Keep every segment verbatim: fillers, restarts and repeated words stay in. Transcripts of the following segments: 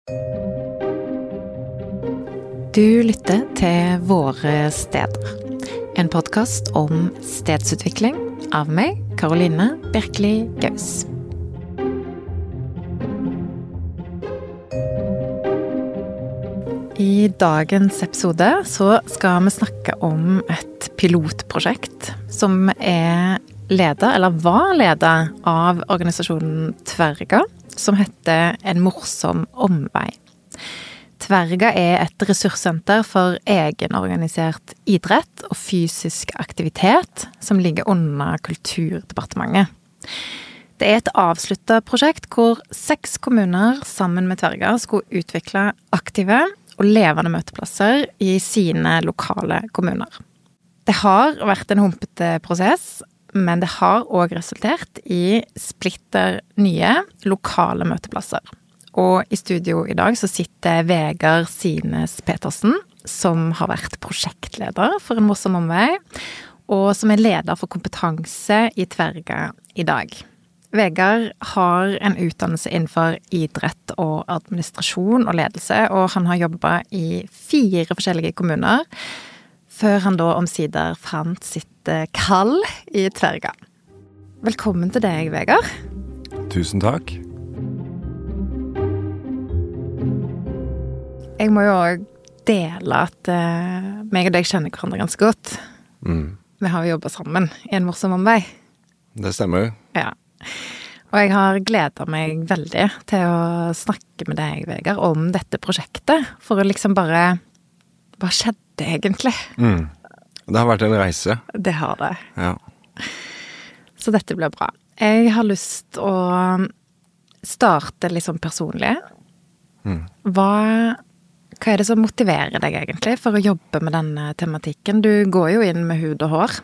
Du lytter til Våre steder, en podcast om stedsutvikling av meg, Karoline Bjerkeli Gaus. I dagens episode så skal vi snakke om et pilotprosjekt som er ledet, eller var ledet av organisasjonen Tverga, som heter En morsom omvei. Tverga er et ressurssenter for egenorganisert idrett og fysisk aktivitet som ligger under Kulturdepartementet. Det er et avsluttet prosjekt hvor seks kommuner sammen med Tverga skulle utvikle aktive og levende møteplasser i sine lokale kommuner. Det har vært en humpete prosess, men det har også resultert i splitter nye lokale møteplasser. Og i studio i dag så sitter Vegard Sines Petersen, som har vært prosjektleder for En morsom omvei, og som er leder for kompetanse i Tverga i dag. Vegard har en utdannelse innenfor idrett og administrasjon og ledelse, og han har jobbet i fire forskjellige kommuner, før han da omsider fant sitt kall i Tverga. Velkommen til deg, Vegard. Tusen takk. Jeg må jo også dele at uh, meg og deg kjenner hverandre ganske godt. Mm. Vi har jo jobbet sammen i En morsom omvei. Det stemmer. Ja. Og jeg har gledet meg veldig til å snakke med deg, Vegard, om dette prosjektet, for å liksom bare, hva skjedde egentlig? Mm. Det har vært en reise. Det har det. Ja. Så dette blir bra. Jeg har lyst å starte litt sånn personlig. Mm. Hva... Hva er det som motiverer deg egentlig for å jobbe med denne tematikken? Du går jo inn med hud og hår.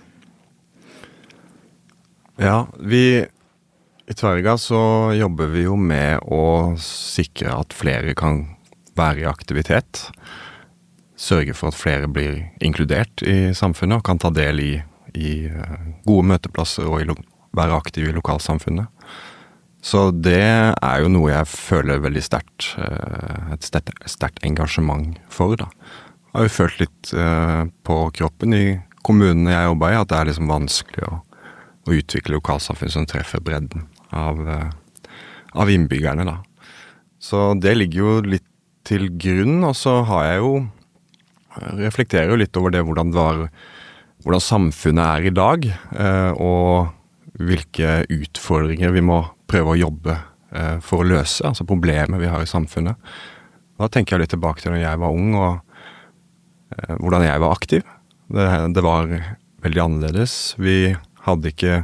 Ja, vi i Tverga så jobber vi jo med å sikre at flere kan være i aktivitet. Sørge for at flere blir inkludert i samfunnet og kan ta del i, i gode møteplasser og i, være aktive i lokalsamfunnet. Så det er jo noe jeg føler veldig sterkt, et sterkt, sterkt engasjement for da. Jeg har jo følt litt på kroppen i kommunene jeg jobber i, at det er liksom vanskelig å, å utvikle lokalsamfunn som treffer bredden av, av innbyggerne da. Så det ligger jo litt til grunn, og så har jeg jo, reflekterer jo litt over det hvordan, det var, hvordan samfunnet er i dag, og hvilke utfordringer vi må prøve å jobbe eh, for å løse, altså problemer vi har i samfunnet. Da tenker jeg litt tilbake til når jeg var ung, og eh, hvordan jeg var aktiv. Det, det var veldig annerledes. Vi hadde ikke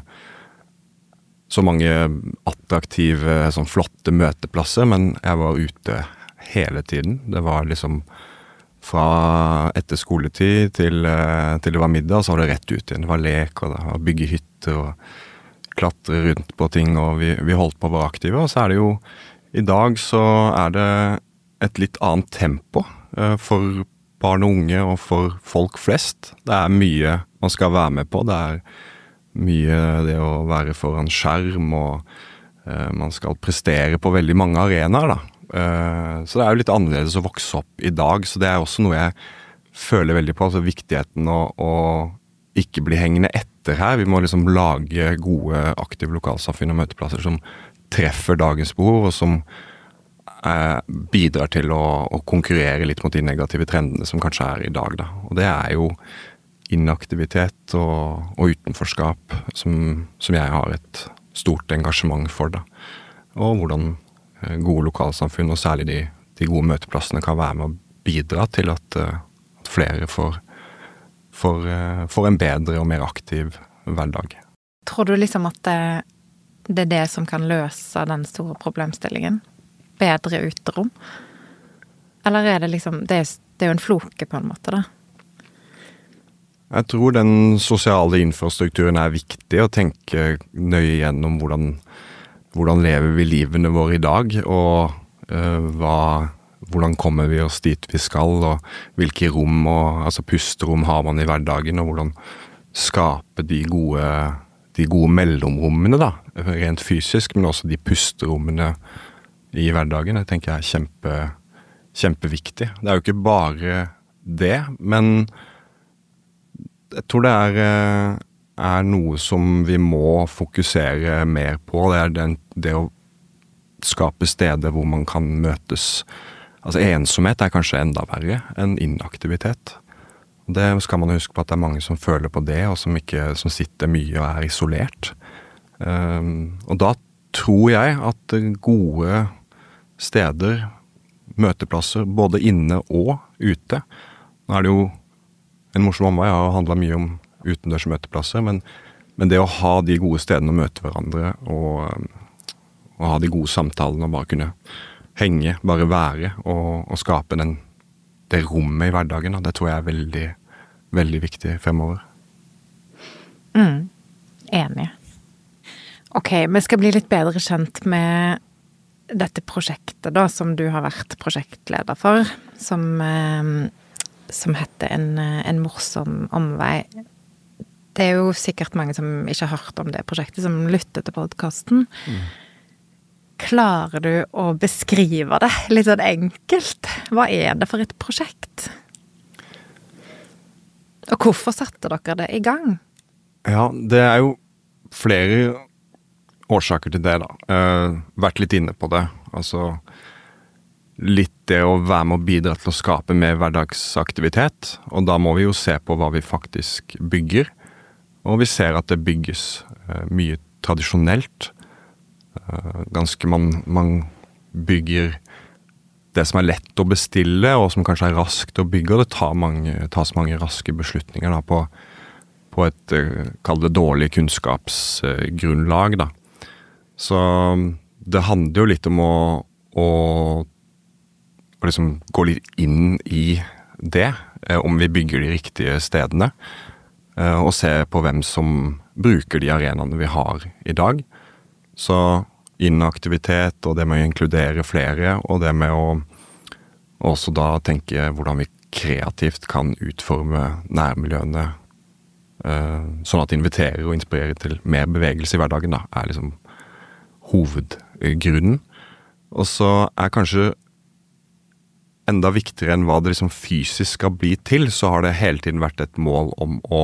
så mange attraktive, sånn flotte møteplasser, men jeg var ute hele tiden. Det var liksom fra etter skoletid til, eh, til det var middag, så var det rett ut igjen. Det var lek, og det var bygge hytter, og klatre rundt på ting, og vi, vi holdt på å være aktive, og så er det jo, i dag så er det et litt annet tempo eh, for barn og unge, og for folk flest. Det er mye man skal være med på, det er mye det å være foran skjerm, og eh, man skal prestere på veldig mange arenaer da. Eh, så det er jo litt annerledes å vokse opp i dag, så det er også noe jeg føler veldig på, altså viktigheten å, å ikke bli hengende etter her. Vi må liksom lage gode, aktive lokalsamfunn og møteplasser som treffer dagens behov, og som eh, bidrar til å, å konkurrere litt mot de negative trendene som kanskje er i dag da. Og det er jo inaktivitet og, og utenforskap som, som jeg har et stort engasjement for da. Og hvordan eh, gode lokalsamfunn, og særlig de, de gode møteplassene, kan være med å bidra til at, uh, at flere får For, for en bedre og mer aktiv hverdag. Tror du liksom at det, det er det som kan løse den store problemstillingen? Bedre uterom? Eller er det liksom, det er, det er jo en floke på en måte da? Jeg tror den sosiale infrastrukturen er viktig, å tenke nøye gjennom hvordan, hvordan lever vi livene våre i dag, og uh, hva hvordan kommer vi oss dit vi skal, og hvilke rom, og, altså pusterom har man i hverdagen, og hvordan skape de gode, de gode mellomrommene da, rent fysisk, men også de pusterommene i hverdagen. Jeg tenker jeg er kjempe, kjempeviktig. Det er jo ikke bare det, men jeg tror det er, er noe som vi må fokusere mer på. Det er den, det å skape steder hvor man kan møtes. Altså ensomhet er kanskje enda verre enn inaktivitet. Det skal man huske på at det er mange som føler på det, og som, ikke, som sitter mye og er isolert. Um, og da tror jeg at gode steder, møteplasser, både inne og ute. Nå er det jo en morsom omvei, jeg har handlet mye om utendørs møteplasser, men, men det å ha de gode stedene å møte hverandre, og, og ha de gode samtalene, og bare kunne henge, bare være, og, og skape den, det rommet i hverdagen, det tror jeg er veldig, veldig viktig fremover. Mm, enig. Ok, vi skal bli litt bedre kjent med dette prosjektet da, som du har vært prosjektleder for, som, eh, som heter en, en morsom omvei. Det er jo sikkert mange som ikke har hørt om det prosjektet, som lytter til podcasten. Mm. Klarer du å beskrive det litt sånn enkelt? Hva er det for et prosjekt? Og hvorfor satte dere det i gang? Ja, det er jo flere årsaker til det da. Uh, vært litt inne på det. Altså, litt det å være med å bidra til å skape mer hverdagsaktivitet. Og da må vi jo se på hva vi faktisk bygger. Og vi ser at det bygges uh, mye tradisjonelt. Uh, ganske man, man bygger det som er lett å bestille, og som kanskje er raskt å bygge, og det tar mange, tas mange raske beslutninger da, på, på et, uh, kall det dårlig kunnskapsgrunnlag da. Så det handler jo litt om å, å, å liksom gå litt inn i det, eh, om vi bygger de riktige stedene, eh, og se på hvem som bruker de arenaene vi har i dag. Så inaktivitet, og det med å inkludere flere, og det med å også da tenke hvordan vi kreativt kan utforme nærmiljøene, eh, sånn at det inviterer og inspirerer til mer bevegelse i hverdagen da, er liksom hovedgrunnen. Og så er kanskje enda viktigere enn hva det liksom fysisk skal bli til, så har det hele tiden vært et mål om å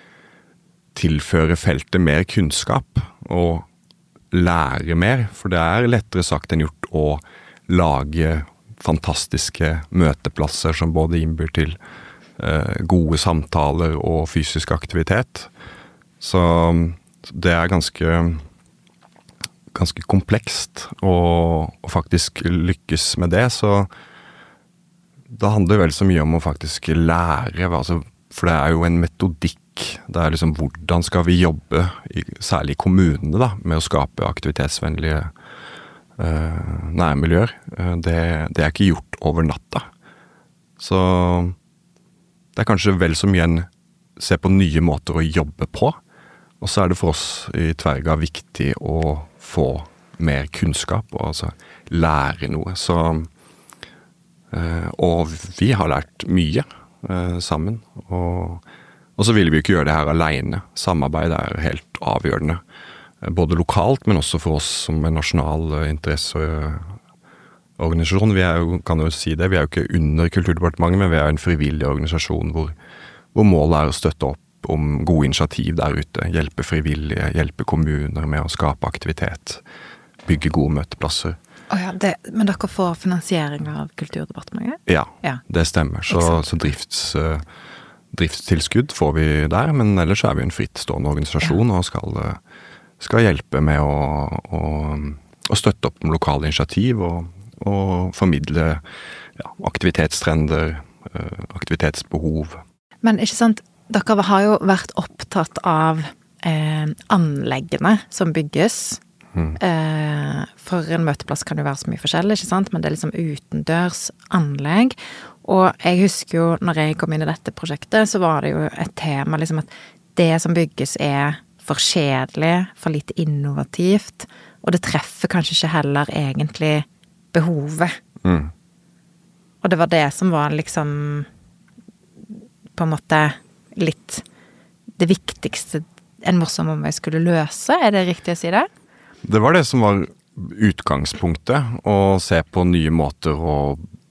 tilføre feltet mer kunnskap og lære mer, for det er lettere sagt enn gjort å lage fantastiske møteplasser som både innbyr til eh, gode samtaler og fysisk aktivitet. Så det er ganske ganske komplekst og, og faktisk lykkes med det, så da handler det vel så mye om å faktisk lære, altså, for det er jo en metodikk, det er liksom hvordan skal vi jobbe, i, særlig i kommunene da, med å skape aktivitetsvennlige uh, nærmiljøer. Uh, det, det er ikke gjort over natta. Så det er kanskje vel så mye en se på nye måter å jobbe på, og så er det for oss i Tverga viktig å få mer kunnskap og altså lære noe. Så, uh, og vi har lært mye uh, sammen, og, og så vil vi ikke gjøre det her alene. Samarbeid er helt avgjørende, uh, både lokalt, men også for oss som en nasjonal uh, interesseorganisasjon. Vi er jo, kan jo si det, vi er jo ikke under Kulturdepartementet, men vi er en frivillig organisasjon hvor, hvor målet er å støtte opp om gode initiativ der ute, hjelpe frivillige, hjelpe kommuner med å skape aktivitet, bygge gode møteplasser. Oh ja, det, men dere får finansiering av Kulturdepartementet? Ja, ja. Det stemmer. Så, så drifts, uh, driftstilskudd får vi der, men ellers er vi en frittstående organisasjon ja. Og skal, skal hjelpe med å, å, å støtte opp om lokale initiativ og, og formidle ja, aktivitetstrender, uh, aktivitetsbehov. Men ikke sant, dere har jo vært opptatt av eh, anleggene som bygges. Mm. Eh, for en møteplass kan jo være så mye forskjellig, ikke sant? Men det er liksom utendørs anlegg. Og jeg husker jo, når jeg kom inn i dette prosjektet, så var det jo et tema liksom at det som bygges er for kjedelig, for lite innovativt, og det treffer kanskje ikke heller egentlig behovet. Mm. Og det var det som var liksom på en måte litt det viktigste en morsom omvei skulle løse. Er det riktig å si det? Det var det som var utgangspunktet, å se på nye måter å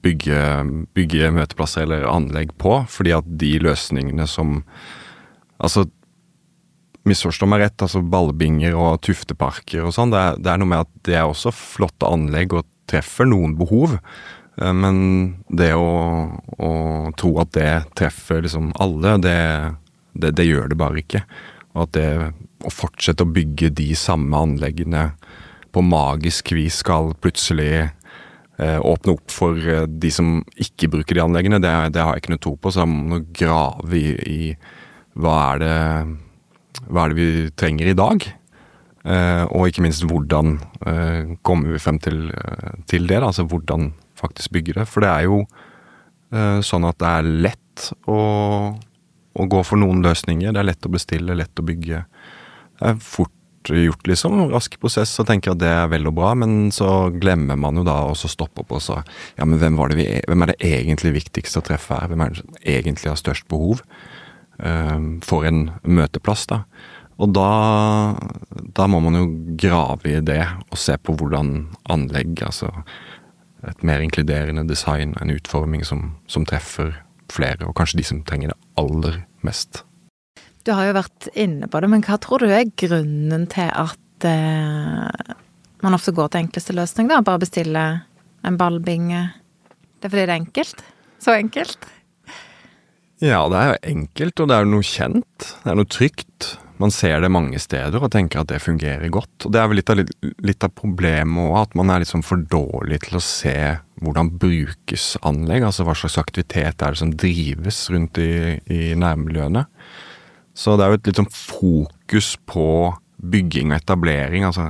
bygge, bygge møteplasser eller anlegg på, fordi at de løsningene som, altså, misforstå meg rett, altså ballbinger og tufteparker og sånn, det er, det er noe med at det er også flotte anlegg og treffer noen behov, men det å, å tro at det treffer liksom alle, det, det, det gjør det bare ikke. Og at det å fortsette å bygge de samme anleggene på magisk vis skal plutselig eh, åpne opp for eh, de som ikke bruker de anleggene, det, det har jeg ikke noe tro på, så jeg må grave i, i hva er det hva er det vi trenger i dag, eh, og ikke minst hvordan eh, kommer vi frem til, til det, da? Altså hvordan faktisk bygge det, for det er jo eh, sånn at det er lett å å gå for noen løsninger, det er lett å bestille, lett å bygge. Det er fort gjort liksom, rask prosess, så tenker jeg at det er vel og bra, men så glemmer man jo da å stoppe opp og så, ja, men hvem, var det vi, hvem er det egentlig viktigste å treffe her? Hvem er det som egentlig har størst behov uh, for en møteplass da? Og da, da må man jo grave i det og se på hvordan anlegg, altså et mer inkluderende design, en utforming som, som treffer flere, og kanskje de som trenger det aller mest. Du har jo vært inne på det, men hva tror du er grunnen til at eh, man ofte går til enkleste løsning da? Bare bestille en ballbinge? Det er fordi det er enkelt? Så enkelt? Ja, det er jo enkelt, og det er noe kjent. Det er noe trygt. Man ser det mange steder og tenker at det fungerer godt. Og det er vel litt av, litt av problemet også, at man er liksom for dårlig til å se hvordan brukes anlegg, altså hva slags aktivitet er det som drives rundt i, i nærmiljøene. Så det er jo et litt sånn fokus på bygging og etablering, altså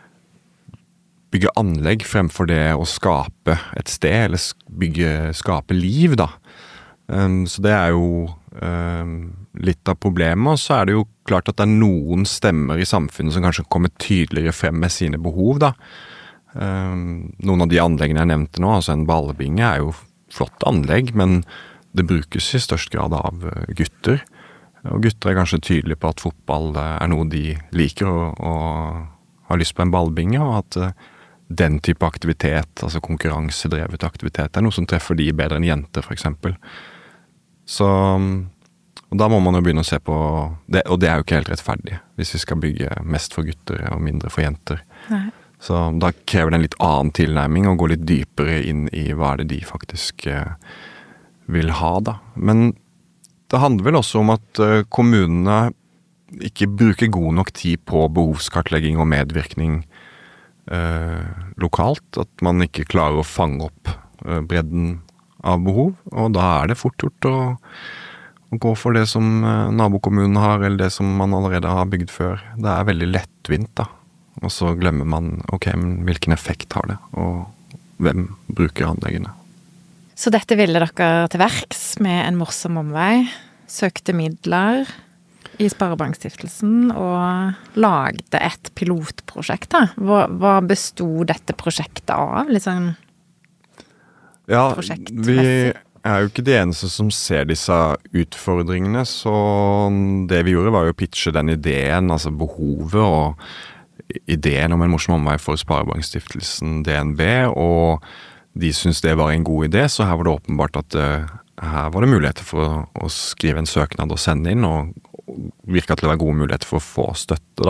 bygge anlegg fremfor det å skape et sted, eller bygge, skape liv da. Um, så det er jo um, litt av problemet, og så er det jo klart at det er noen stemmer i samfunnet som kanskje kommer tydeligere frem med sine behov da. Um, noen av de anleggene jeg nevnte nå, altså en ballbinge er jo flott anlegg, men det brukes i størst grad av gutter, og gutter er kanskje tydelige på at fotball er noe de liker og, og har lyst på en ballbinge, og at uh, den type aktivitet, altså konkurransedrevet aktivitet, er noe som treffer de bedre enn jenter for eksempel. Så og da må man jo begynne å se på det, og det er jo ikke helt rettferdig hvis vi skal bygge mest for gutter og mindre for jenter. Nei. Så da krever det en litt annen tilnærming og gå litt dypere inn i hva er det de faktisk eh, vil ha da. Men det handler vel også om at eh, kommunene ikke bruker god nok tid på behovskartlegging og medvirkning eh, lokalt, at man ikke klarer å fange opp eh, bredden av behov, og da er det fort gjort å å gå for det som nabokommunen har, eller det som man allerede har bygd før. Det er veldig lettvint da. Og så glemmer man, ok, men hvilken effekt har det, og hvem bruker anleggene? Så dette ville dere til verks med en morsom omvei, søkte midler i Sparebankstiftelsen og lagde et pilotprosjekt da. Hva, hva bestod dette prosjektet av? Litt sånn ja, vi er jo ikke de eneste som ser disse utfordringene, så det vi gjorde var jo å pitche den ideen, altså behovet og ideen om en morsom omvei for Sparebankstiftelsen D N B, og de syntes det var en god idé, så her var det åpenbart at uh, her var det muligheter for å, å skrive en søknad og sende inn, og virket til å være gode muligheter for å få støtte da.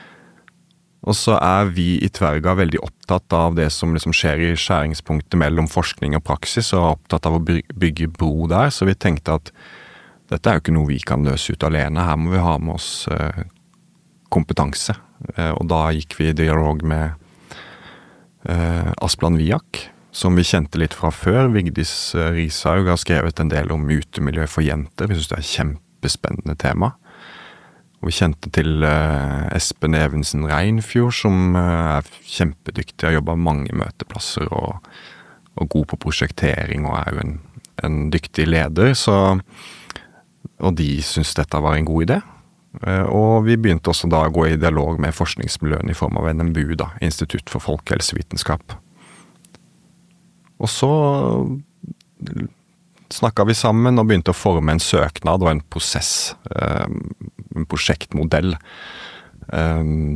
Og så er vi i Tverga veldig opptatt av det som liksom skjer i skjæringspunktet mellom forskning og praksis, og opptatt av å bygge bro der, så vi tenkte at dette er jo ikke noe vi kan løse ut alene, her må vi ha med oss uh, kompetanse. Uh, og da gikk vi i dialog med uh, Asplan Viak, som vi kjente litt fra før. Vigdis uh, Rishaug har skrevet en del om utemiljø for jenter, vi synes det er et kjempespennende tema. Og vi kjente til uh, Espen Evensen Reinfjord, som uh, er kjempedyktig, har jobbet mange møteplasser og, og god på prosjektering, og er jo en, en dyktig leder, så, og de synes dette var en god idé. Uh, og vi begynte også da å gå i dialog med forskningsmiljøene i form av N M B U, da, Institutt for folkehelsevitenskap. Og så snakket vi sammen og begynte å forme en søknad og en prosess, en prosjektmodell,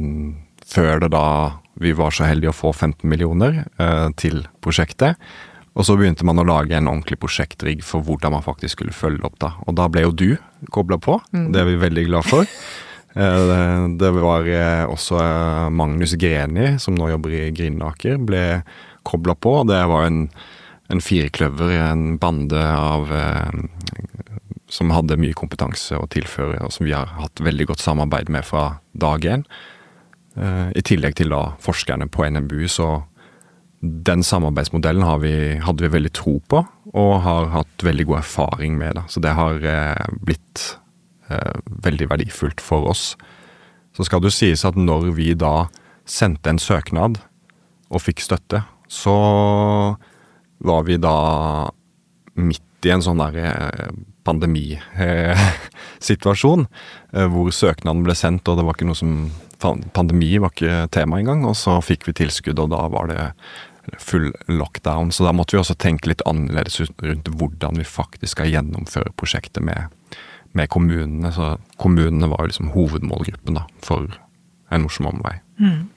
før det da vi var så heldige å få femten millioner til prosjektet. Og så begynte man å lage en ordentlig prosjektrigg for hvordan man faktisk skulle følge opp da. Og da ble jo du koblet på, mm. det er vi veldig glad for. Det var også Magnus Greni, som nå jobber i Grinaker, ble koblet på. Det var en, en firekløver, en bande av, som hadde mye kompetanse å tilføre, og som vi har hatt veldig godt samarbeid med fra dag én. I tillegg til da forskerne på N M B U, så den samarbeidsmodellen har vi, hadde vi veldig tro på, og har hatt veldig god erfaring med det. Så det har eh, blitt eh, veldig verdifullt for oss. Så skal det jo sies at når vi da sendte en søknad og fikk støtte, så var vi da midt i en sånn der pandemisituasjon, eh, hvor søknaden ble sendt, og det var ikke noe som pandemi var ikke tema engang, og så fikk vi tilskudd, og da var det full lockdown. Så da måtte vi også tenke litt annerledes rundt hvordan vi faktisk skal gjennomføre prosjektet med, med kommunene. Så kommunene var jo liksom hovedmålgruppen da, for En morsom omvei. Mm.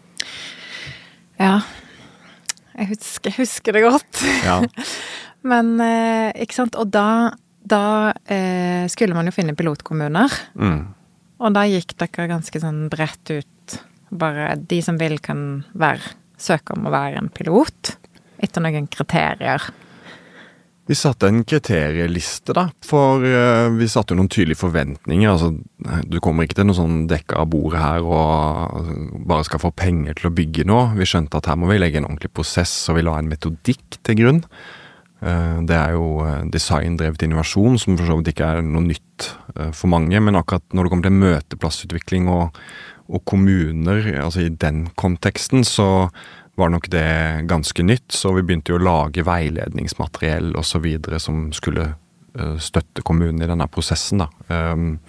Ja, jeg husker, jeg husker det godt. Ja. Men, eh, ikke sant, og da, da eh, skulle man jo finne pilotkommuner. Mm. Og da gikk dere ganske sånn bredt ut. Bare de som vil kan være, søke om å være en pilot, etter noen kriterier. Vi satte en kriterieliste da, for uh, vi satte jo noen tydelige forventninger. Altså, du kommer ikke til noe sånn dekka av bordet her og bare skal få penger til å bygge noe. Vi skjønte at her må vi legge en ordentlig prosess, og vi la en metodikk til grunn. Uh, det er jo designdrevet innovasjon, som for så vidt ikke er noe nytt uh, for mange, men akkurat når det kommer til møteplassutvikling og, og kommuner, altså i den konteksten, så var nok det ganske nytt, så vi begynte jo å lage veiledningsmateriell og så videre som skulle uh, støtte kommunen i denne prosessen da. Um,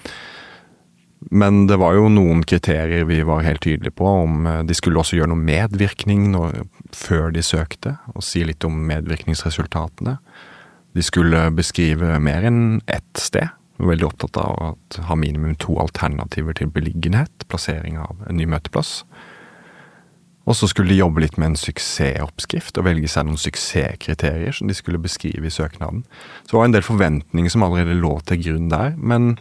men det var jo noen kriterier vi var helt tydelige på, om uh, de skulle også gjøre noe medvirkning når, før de søkte, og si litt om medvirkningsresultatene. De skulle beskrive mer enn ett sted. Vi var veldig opptatt av å ha minimum to alternativer til beliggenhet, plassering av en ny møteplass. Og så skulle de jobbe litt med en suksessoppskrift og velge seg noen suksesskriterier som de skulle beskrive i søknaden. Så det var en del forventninger som allerede lå til grunn der, men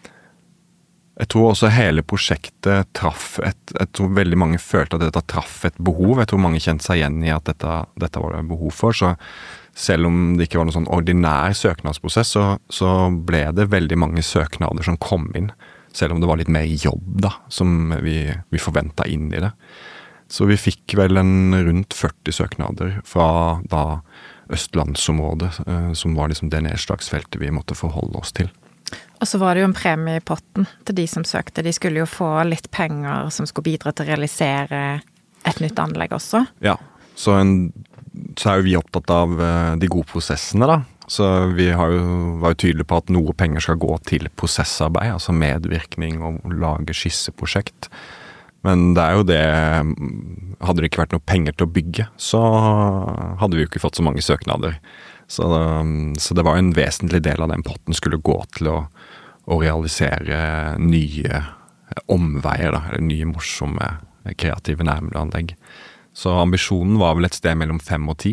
jeg tror også hele prosjektet traff et, jeg tror veldig mange følte at dette traff et behov. Jeg tror mange kjente seg igjen i at dette, dette var det behov for, så selv om det ikke var noen sånn ordinær søknadsprosess, så, så ble det veldig mange søknader som kom inn, selv om det var litt mer jobb da, som vi, vi forventet inn i det. Så vi fikk vel en rundt førti søknader fra da Østlandsområdet, eh, som var liksom det nedslagsfeltet vi måtte forholde oss til. Og så var det jo en premie i potten til de som søkte. De skulle jo få litt penger som skulle bidra til å realisere et nytt anlegg også. Ja, så, en, så er jo vi opptatt av de gode prosessene da. Så vi har jo, var jo tydelige på at noe penger skal gå til prosessarbeid, altså medvirkning og lage skisseprosjekt. Men det er jo det, hadde det ikke vært noe penger til å bygge, så hadde vi jo ikke fått så mange søknader. Så, så det var en vesentlig del av den potten skulle gå til å, å realisere nye omveier, da, eller nye morsomme, kreative nærmiljøanlegg. Så ambisjonen var vel et sted mellom fem og ti,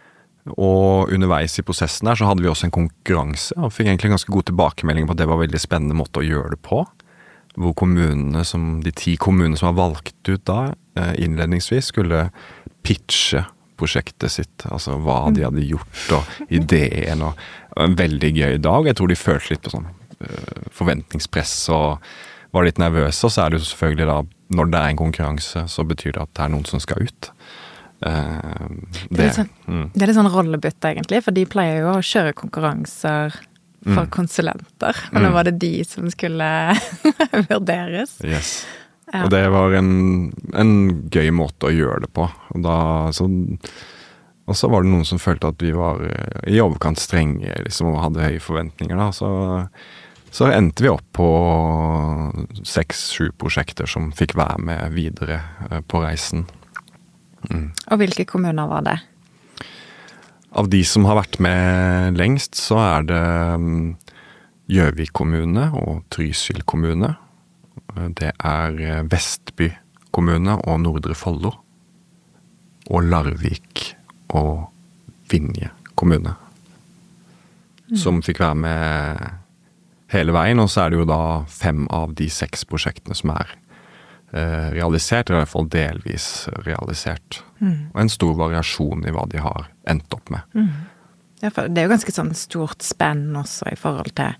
og underveis i prosessen her så hadde vi også en konkurranse, og fikk egentlig ganske god tilbakemelding på at det var en veldig spennende måte å gjøre det på, hvor kommunene, som, de ti kommunene som var valgt ut da, innledningsvis, skulle pitche prosjektet sitt, altså hva de hadde gjort, og ideen, og en veldig gøy dag. Jeg tror de følte litt på sånn uh, forventningspress, og var litt nervøse, og så er det jo selvfølgelig da, når det er en konkurranse, så betyr det at det er noen som skal ut. Uh, det, det, er sånn, mm. det er litt sånn rollebytte egentlig, for de pleier jo å kjøre konkurranser for mm. konsulenter, og nå var det de som skulle vurderes. Yes. Ja. Og det var en, en gøy måte å gjøre det på. Og, da, så, og så var det noen som følte at vi var i overkant strenge, liksom, og hadde høye forventninger. Da. Så, så endte vi opp på seks-sju prosjekter som fikk være med videre på reisen. Mm. Og hvilke kommuner var det? Av de som har vært med lengst, så er det Gjøvik kommune og Trysil kommune. Det er Vestby kommune og Nordre Follo. Og Larvik og Vinje kommune. Mm. Som fikk være med hele veien, og så er det jo da fem av de seks prosjektene som er eh, realisert, eller i hvert fall delvis realisert. Mm. Og en stor variasjon i hva de har endt opp med. Mm. Ja, for det er jo ganske sånn stort spenn også i forhold til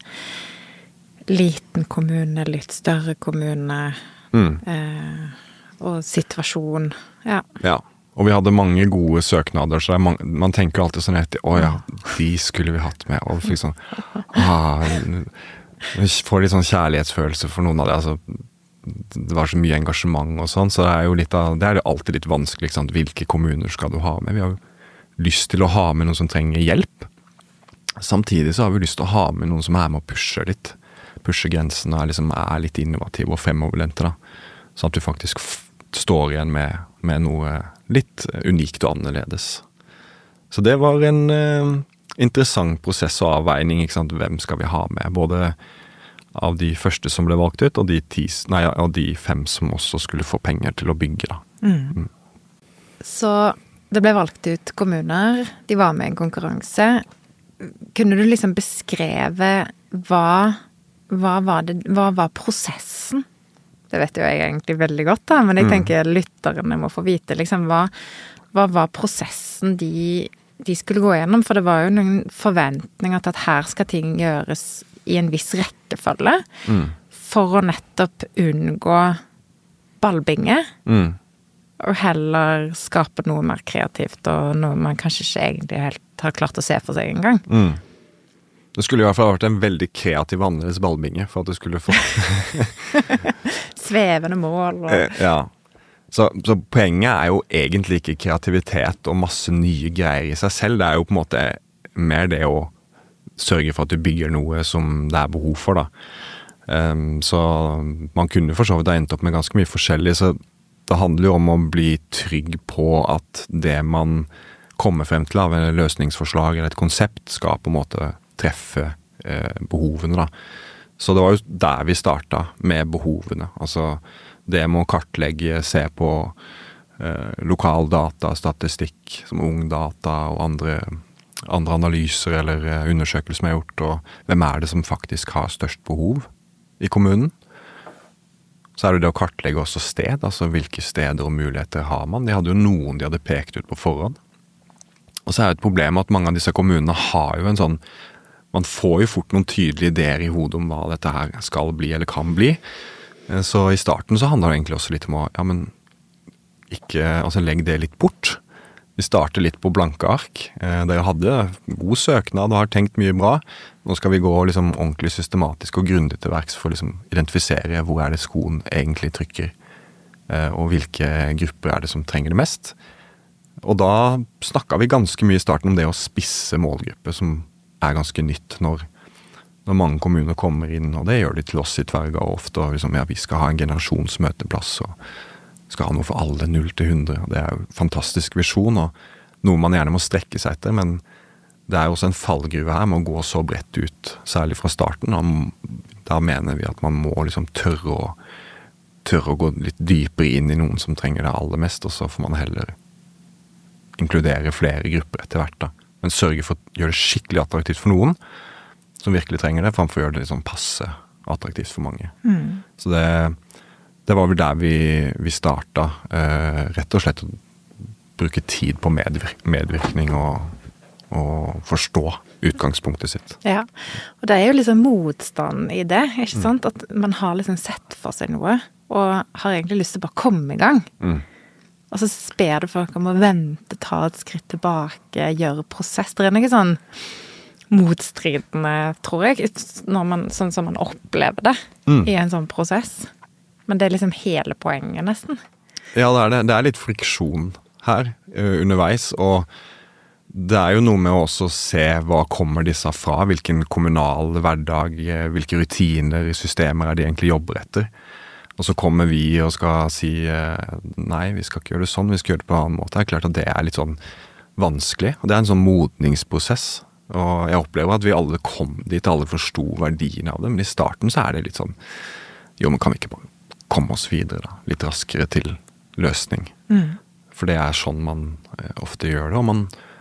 liten kommune, litt større kommune, mm. eh, og situasjon. Ja. Ja, og vi hadde mange gode søknader, så man, man tenker alltid sånn etter, å ja, de skulle vi hatt med, og fikk sånn, ah, vi får litt sånn kjærlighetsfølelse for noen av det, altså, det var så mye engasjement og sånn, så det er jo litt av, det er jo alltid litt vanskelig, ikke sant, hvilke kommuner skal du ha med? Vi har jo lyst til å ha med noen som trenger hjelp, samtidig så har vi lyst til å ha med noen som er med å pushe litt, pushe grensen og er, liksom, er litt innovativ og fremoverlente da. Sånn at du faktisk f- står igjen med, med noe litt unikt og annerledes. Så det var en eh, interessant prosess og avveining, ikke sant? Hvem skal vi ha med? Både av de første som ble valgt ut, og de, ti, nei, og de fem som også skulle få penger til å bygge. Da. Mm. Mm. Så det ble valgt ut kommuner, de var med i en konkurranse. Kunne du liksom beskreve hva Hva var, det, hva var prosessen? Det vet jo jeg egentlig veldig godt da, men jeg tenker lytterne må få vite liksom, hva, hva var prosessen de, de skulle gå gjennom? For det var jo noen forventninger til at her skal ting gjøres i en viss rekkefølge mm. for å nettopp unngå ballbinge mm. og heller skape noe mer kreativt og noe man kanskje ikke egentlig helt har klart å se for seg engang. Mm. Det skulle i hvert fall vært en veldig kreativ annerledes ballbinge for at du skulle få svevende mål og... Ja, så, så poenget er jo egentlig ikke kreativitet og masse nye greier i seg selv, det er jo på en måte mer det å sørge for at du bygger noe som det er behov for da. Um, så man kunne for så vidt ha endt opp med ganske mye forskjellig, så det handler jo om å bli trygg på at det man kommer frem til av en løsningsforslag eller et konsept skal på en måte treffe eh, behovene da. Så det var jo der vi startet med behovene. Altså det med å kartlegge, se på eh, lokal data, statistikk, som ungdata og andre, andre analyser eller eh, undersøkelser som er gjort, og hvem er det som faktisk har størst behov i kommunen. Så er det det å kartlegge også sted, altså hvilke steder og muligheter har man. De hadde jo noen de hadde pekt ut på forhånd. Og så er det et problem at mange av disse kommunene har jo en sånn man får jo fort noen tydelige ideer i hodet om hva dette her skal bli eller kan bli. Så i starten så handler det egentlig også litt om å, ja, men ikke, altså legg det litt bort. Vi starter litt på blanke ark. Dere hadde god søknad og har tenkt mye bra. Nå skal vi gå liksom ordentlig systematisk og grundig til verks for å liksom identifisere hvor er det skoen egentlig trykker, og hvilke grupper er det som trenger det mest. Og da snakket vi ganske mye i starten om det å spisse målgrupper, som er ganske nytt når, når mange kommuner kommer inn, og det gjør de til oss i Tverga ofte, og liksom, ja, vi skal ha en generasjonsmøteplass, og skal ha noe for alle, null til hundre, og det er jo en fantastisk visjon, og noe man gjerne må strekke seg etter, men det er også en fallgruve her med å gå så bredt ut, særlig fra starten, og da mener vi at man må liksom tørre å, tørre å gå litt dypere inn i noen som trenger det aller mest, og så får man heller inkludere flere grupper etter hvert da. Men sørge for å gjøre det skikkelig attraktivt for noen som virkelig trenger det, framfor å gjøre det liksom passe attraktivt for mange. Mm. Så det, det var vel der vi, vi startet, eh, rett og slett å bruke tid på medvirk, medvirkning og, og forstå utgangspunktet sitt. Ja, og det er jo liksom motstand i det, ikke sant? Mm. At man har liksom sett for seg noe, og har egentlig lyst til å bare komme i gang. Mm. Og så sper det folk om å vente, ta et skritt tilbake, gjøre prosess. Det er noe sånn motstridende, tror jeg, når man, sånn som man opplever det mm. i en sånn prosess. Men det er liksom hele poenget nesten. Ja, det er det. Det er litt friksjon her uh, underveis, og det er jo noe med å også se hva kommer disse fra, hvilken kommunal hverdag, hvilke rutiner, systemer er de egentlig jobber etter. Og så kommer vi og skal si nei, vi skal ikke gjøre det sånn, vi skal gjøre det på en annen måte. Det er klart at det er litt sånn vanskelig, og det er en sånn modningsprosess. Og jeg opplever at vi alle kom dit, alle forstod verdien av det, men i starten så er det litt sånn, jo, men kan vi ikke bare komme oss videre da, litt raskere til løsning. Mm. For det er sånn man ofte gjør det, og man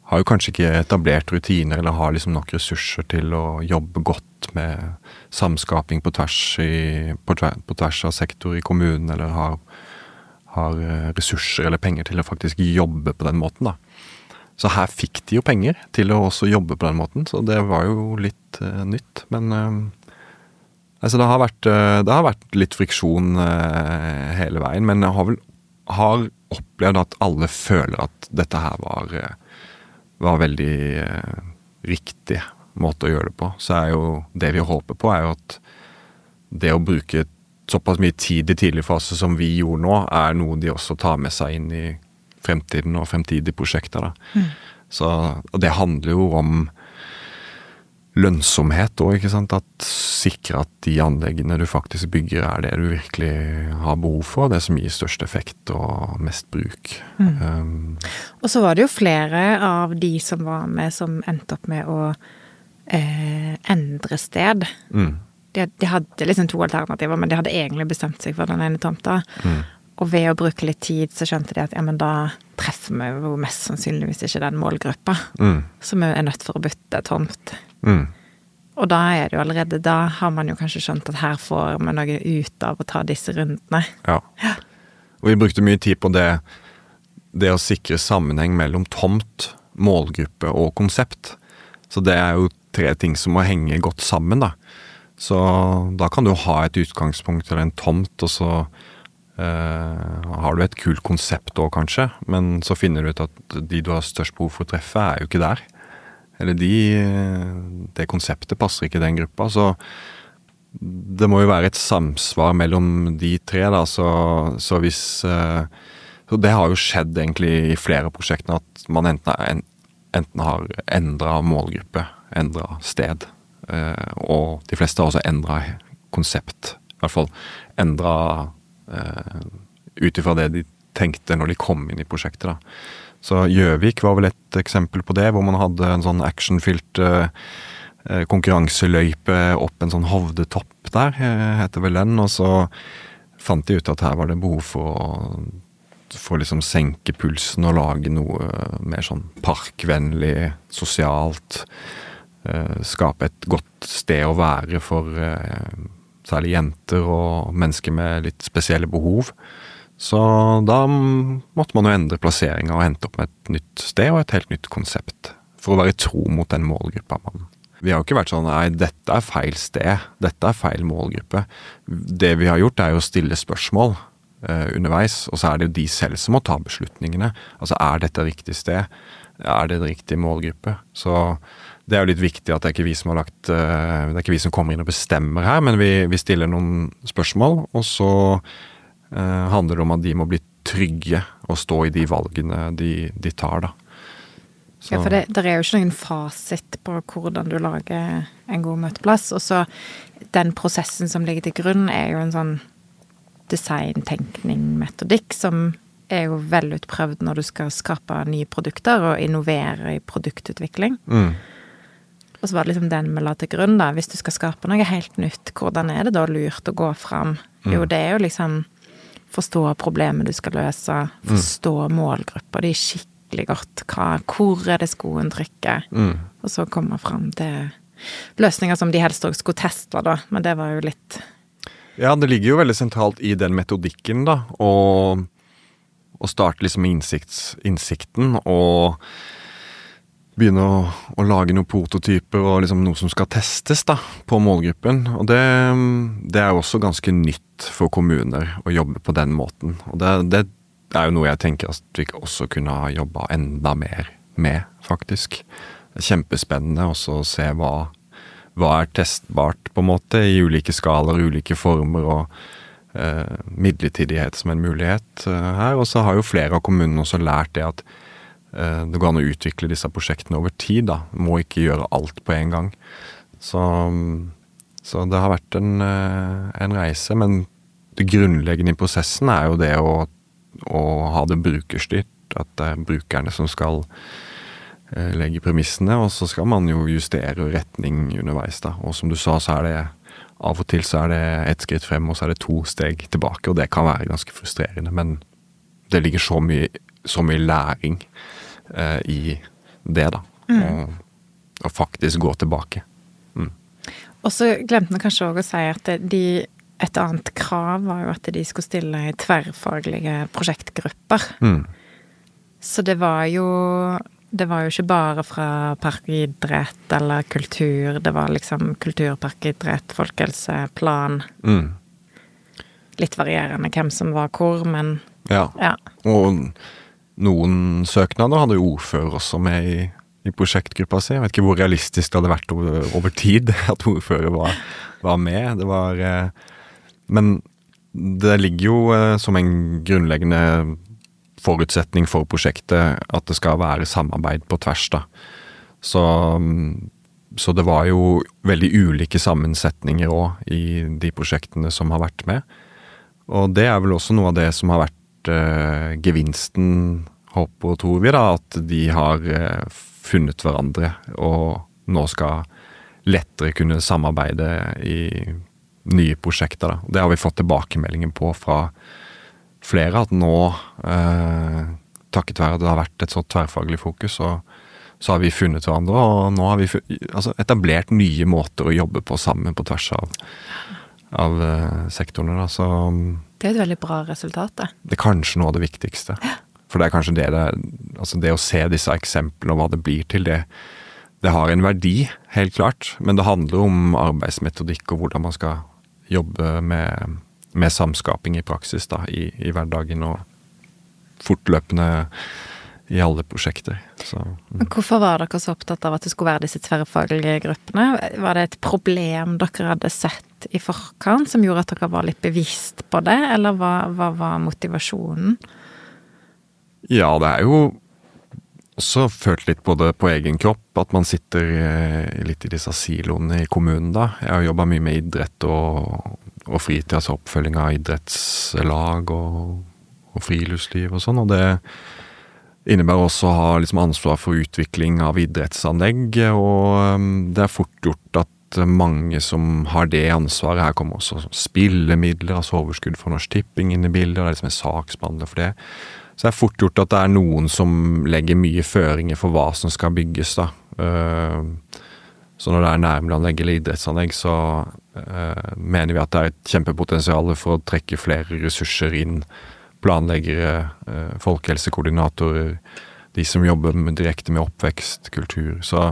har jo kanskje ikke etablert rutiner eller har liksom nok ressurser til å jobbe godt med samskaping på tvers, i, på tvers, på tvers av sektor i kommunen, eller har, har ressurser eller penger til å faktisk jobbe på den måten da. Så her fikk de jo penger til å også jobbe på den måten, så det var jo litt uh, nytt. Men uh, altså det, har vært, uh, det har vært litt friksjon uh, hele veien, men jeg har vel har opplevd at alle føler at dette her var, uh, var veldig uh, riktig måte å gjøre det på. Så er jo det vi håper på er jo at det å bruke såpass mye tid i tidlig fase som vi gjorde nå, er noe de også tar med seg inn i fremtiden og fremtidige prosjekter da. Mm. Så, og det handler jo om lønnsomhet også, ikke sant? At sikre at de anleggene du faktisk bygger er det du virkelig har behov for, det som gir størst effekt og mest bruk. Mm. Um, og så var det jo flere av de som var med som endte opp med å eh, endre sted. Mm. De, de hadde liksom to alternativer, men de hadde egentlig bestemt seg for den ene tomta. Mm. Og ved å bruke litt tid, så skjønte de at ja, men da treffer vi jo mest sannsynligvis ikke den målgruppa, mm. som er nødt for å bytte tomt. Mm. Og da er det jo allerede, da har man jo kanskje skjønt at her får vi noe ut av å ta disse rundene. Ja, ja. Og vi brukte mye tid på det, det å sikre sammenheng mellom tomt, målgruppe og konsept. Så det er jo tre ting som må henge godt sammen da. Så da kan du ha et utgangspunkt eller en tomt, og så Uh, har du et kult konsept også kanskje, men så finner du ut at de du har størst behov for å treffe er jo ikke der. Eller de, det konseptet passer ikke i den gruppa, så det må jo være et samsvar mellom de tre da, så, så hvis uh, så det har jo skjedd egentlig i flere av prosjektene at man enten, enten har endret målgruppe, endret sted, uh, og de fleste har også endret konsept, i hvert fall endret Uh, ut ifra det de tenkte når de kom inn i prosjektet da. Så Gjøvik var vel et eksempel på det, hvor man hadde en sånn actionfylt uh, konkurranseløype opp en sånn hovdetopp der, uh, heter vel den, og så fant de ut at her var det behov for å for liksom senke pulsen og lage noe mer sånn parkvennlig, sosialt, uh, skape et godt sted å være for uh, særlig jenter og mennesker med litt spesielle behov. Så da måtte man jo endre plasseringen og hente opp med et nytt sted og et helt nytt konsept, for å være tro mot den målgruppa man. Vi har jo ikke vært sånn, nei, dette er feil sted, dette er feil målgruppe. Det vi har gjort er jo å stille spørsmål eh, underveis, og så er det jo de selv som må ta beslutningene. Altså, er dette riktig sted? Er det riktig målgruppe? Så det er jo litt viktig at det er ikke vi som har lagt, det er ikke vi som kommer inn og bestemmer her, men vi, vi stiller noen spørsmål, og så eh, handler det om at de må bli trygge og stå i de valgene de, de tar da. Så. Ja, for det, det er jo ikke noen fasit på hvordan du lager en god møteplass, og så den prosessen som ligger til grunn er jo en sånn design-tenkning-metodikk som er jo velutprøvd når du skal skape nye produkter og innovere i produktutvikling. Mm. Og så var det liksom den vi la til grunn da, hvis du skal skape noe helt nytt, hvordan er det da lurt å gå fram? Mm. Jo, det er jo liksom forstå problemet du skal løse, forstå mm. målgrupper, det er skikkelig godt, hva, hvor er det skoen trykker? Mm. Og så komme fram til løsninger som de helst også skulle teste da, men det var jo litt... Ja, det ligger jo veldig sentralt i den metodikken da, og, og starte liksom med innsikts, innsikten, og begynne å, å lage noen prototyper og liksom noe som skal testes da, på målgruppen. Og det, det er jo også ganske nytt for kommuner å jobbe på den måten. Og det, det er jo noe jeg tenker at vi også kunne ha jobbet enda mer med, faktisk. Det er kjempespennende også å se hva, hva er testbart på en måte i ulike skaler, ulike former og eh, midlertidighet som en mulighet eh, her. Og så har jo flere av kommunene også lært det at det går an å utvikle disse prosjektene over tid da, må ikke gjøre alt på en gang. Så, så det har vært en, en reise, men det grunnleggende i prosessen er jo det å, å ha det brukerstyrt, at det er brukerne som skal legge premissene, og så skal man jo justere retning underveis da. Og som du sa, så er det av og til så er det ett skritt frem, og så er det to steg tilbake, og det kan være ganske frustrerende, men det ligger så mye, så mye læring i det da, mm. og, og faktisk gå tilbake. Mm. Og så glemte vi kanskje også å si at de, et annet krav var jo at de skulle stille i tverrfaglige prosjektgrupper. Mm. Så det var jo, det var jo ikke bare fra parkidrett eller kultur, det var liksom kultur, parkidrett, folkehelse, plan. Mm. Litt varierende hvem som var hvor, men ja. ja. Og noen søknader hadde jo ordfører også med i, i prosjektgruppa si. Jeg vet ikke hvor realistisk det hadde vært over, over tid at ordfører var, var med. Det var, men det ligger jo som en grunnleggende forutsetning for prosjektet at det skal være samarbeid på tvers da. Så, så det var jo veldig ulike sammensetninger også i de prosjektene som har vært med. Og det er vel også noe av det som har vært eh, gevinsten, håper og tror vi da, at de har eh, funnet hverandre og nå skal lettere kunne samarbeide i nye prosjekter da. Det har vi fått tilbakemeldingen på fra flere, at nå, eh, takket være at det har vært et så tverrfaglig fokus, og så har vi funnet hverandre, og nå har vi altså, etablert nye måter å jobbe på sammen på tvers av av uh, sektorene da, så det er et veldig bra resultat det. Det er kanskje noe av det viktigste. For det er kanskje det det, altså det å se disse eksemplene og hva det blir til det, det har en verdi, helt klart, men det handler om arbeidsmetodikk og hvordan man skal jobbe med, med samskaping i praksis da, i, i hverdagen og fortløpende i alle prosjekter. Så, mm. Hvorfor var dere så opptatt av at det skulle være disse tverrfaglige gruppene? Var det et problem dere hadde sett i forkant som gjorde at dere var litt bevisst på det, eller hva, hva var motivasjonen? Ja, det er jo også følt litt på det på egen kropp, at man sitter eh, litt i disse siloene i kommunen da. Jeg har jobbet mye med idrett og, og fritid, altså oppfølging av idrettslag og, og friluftsliv og sånn, og det innebærer også å ha liksom ansvar for utvikling av idrettsanlegg, og um, det er fort gjort at mange som har det ansvaret, her kommer også spillemidler, altså overskudd for Norsk Tipping inn i bildet, og det er liksom en saksbehandler for det. Så det er fort gjort at det er noen som legger mye føringer for hva som skal bygges da. Uh, så når det er nærmiljøanlegg eller idrettsanlegg, så uh, mener vi at det er et kjempepotensial for å trekke flere ressurser inn, planleggere, folkehelsekoordinatorer, de som jobber med, direkte med oppvekst, kultur. Så,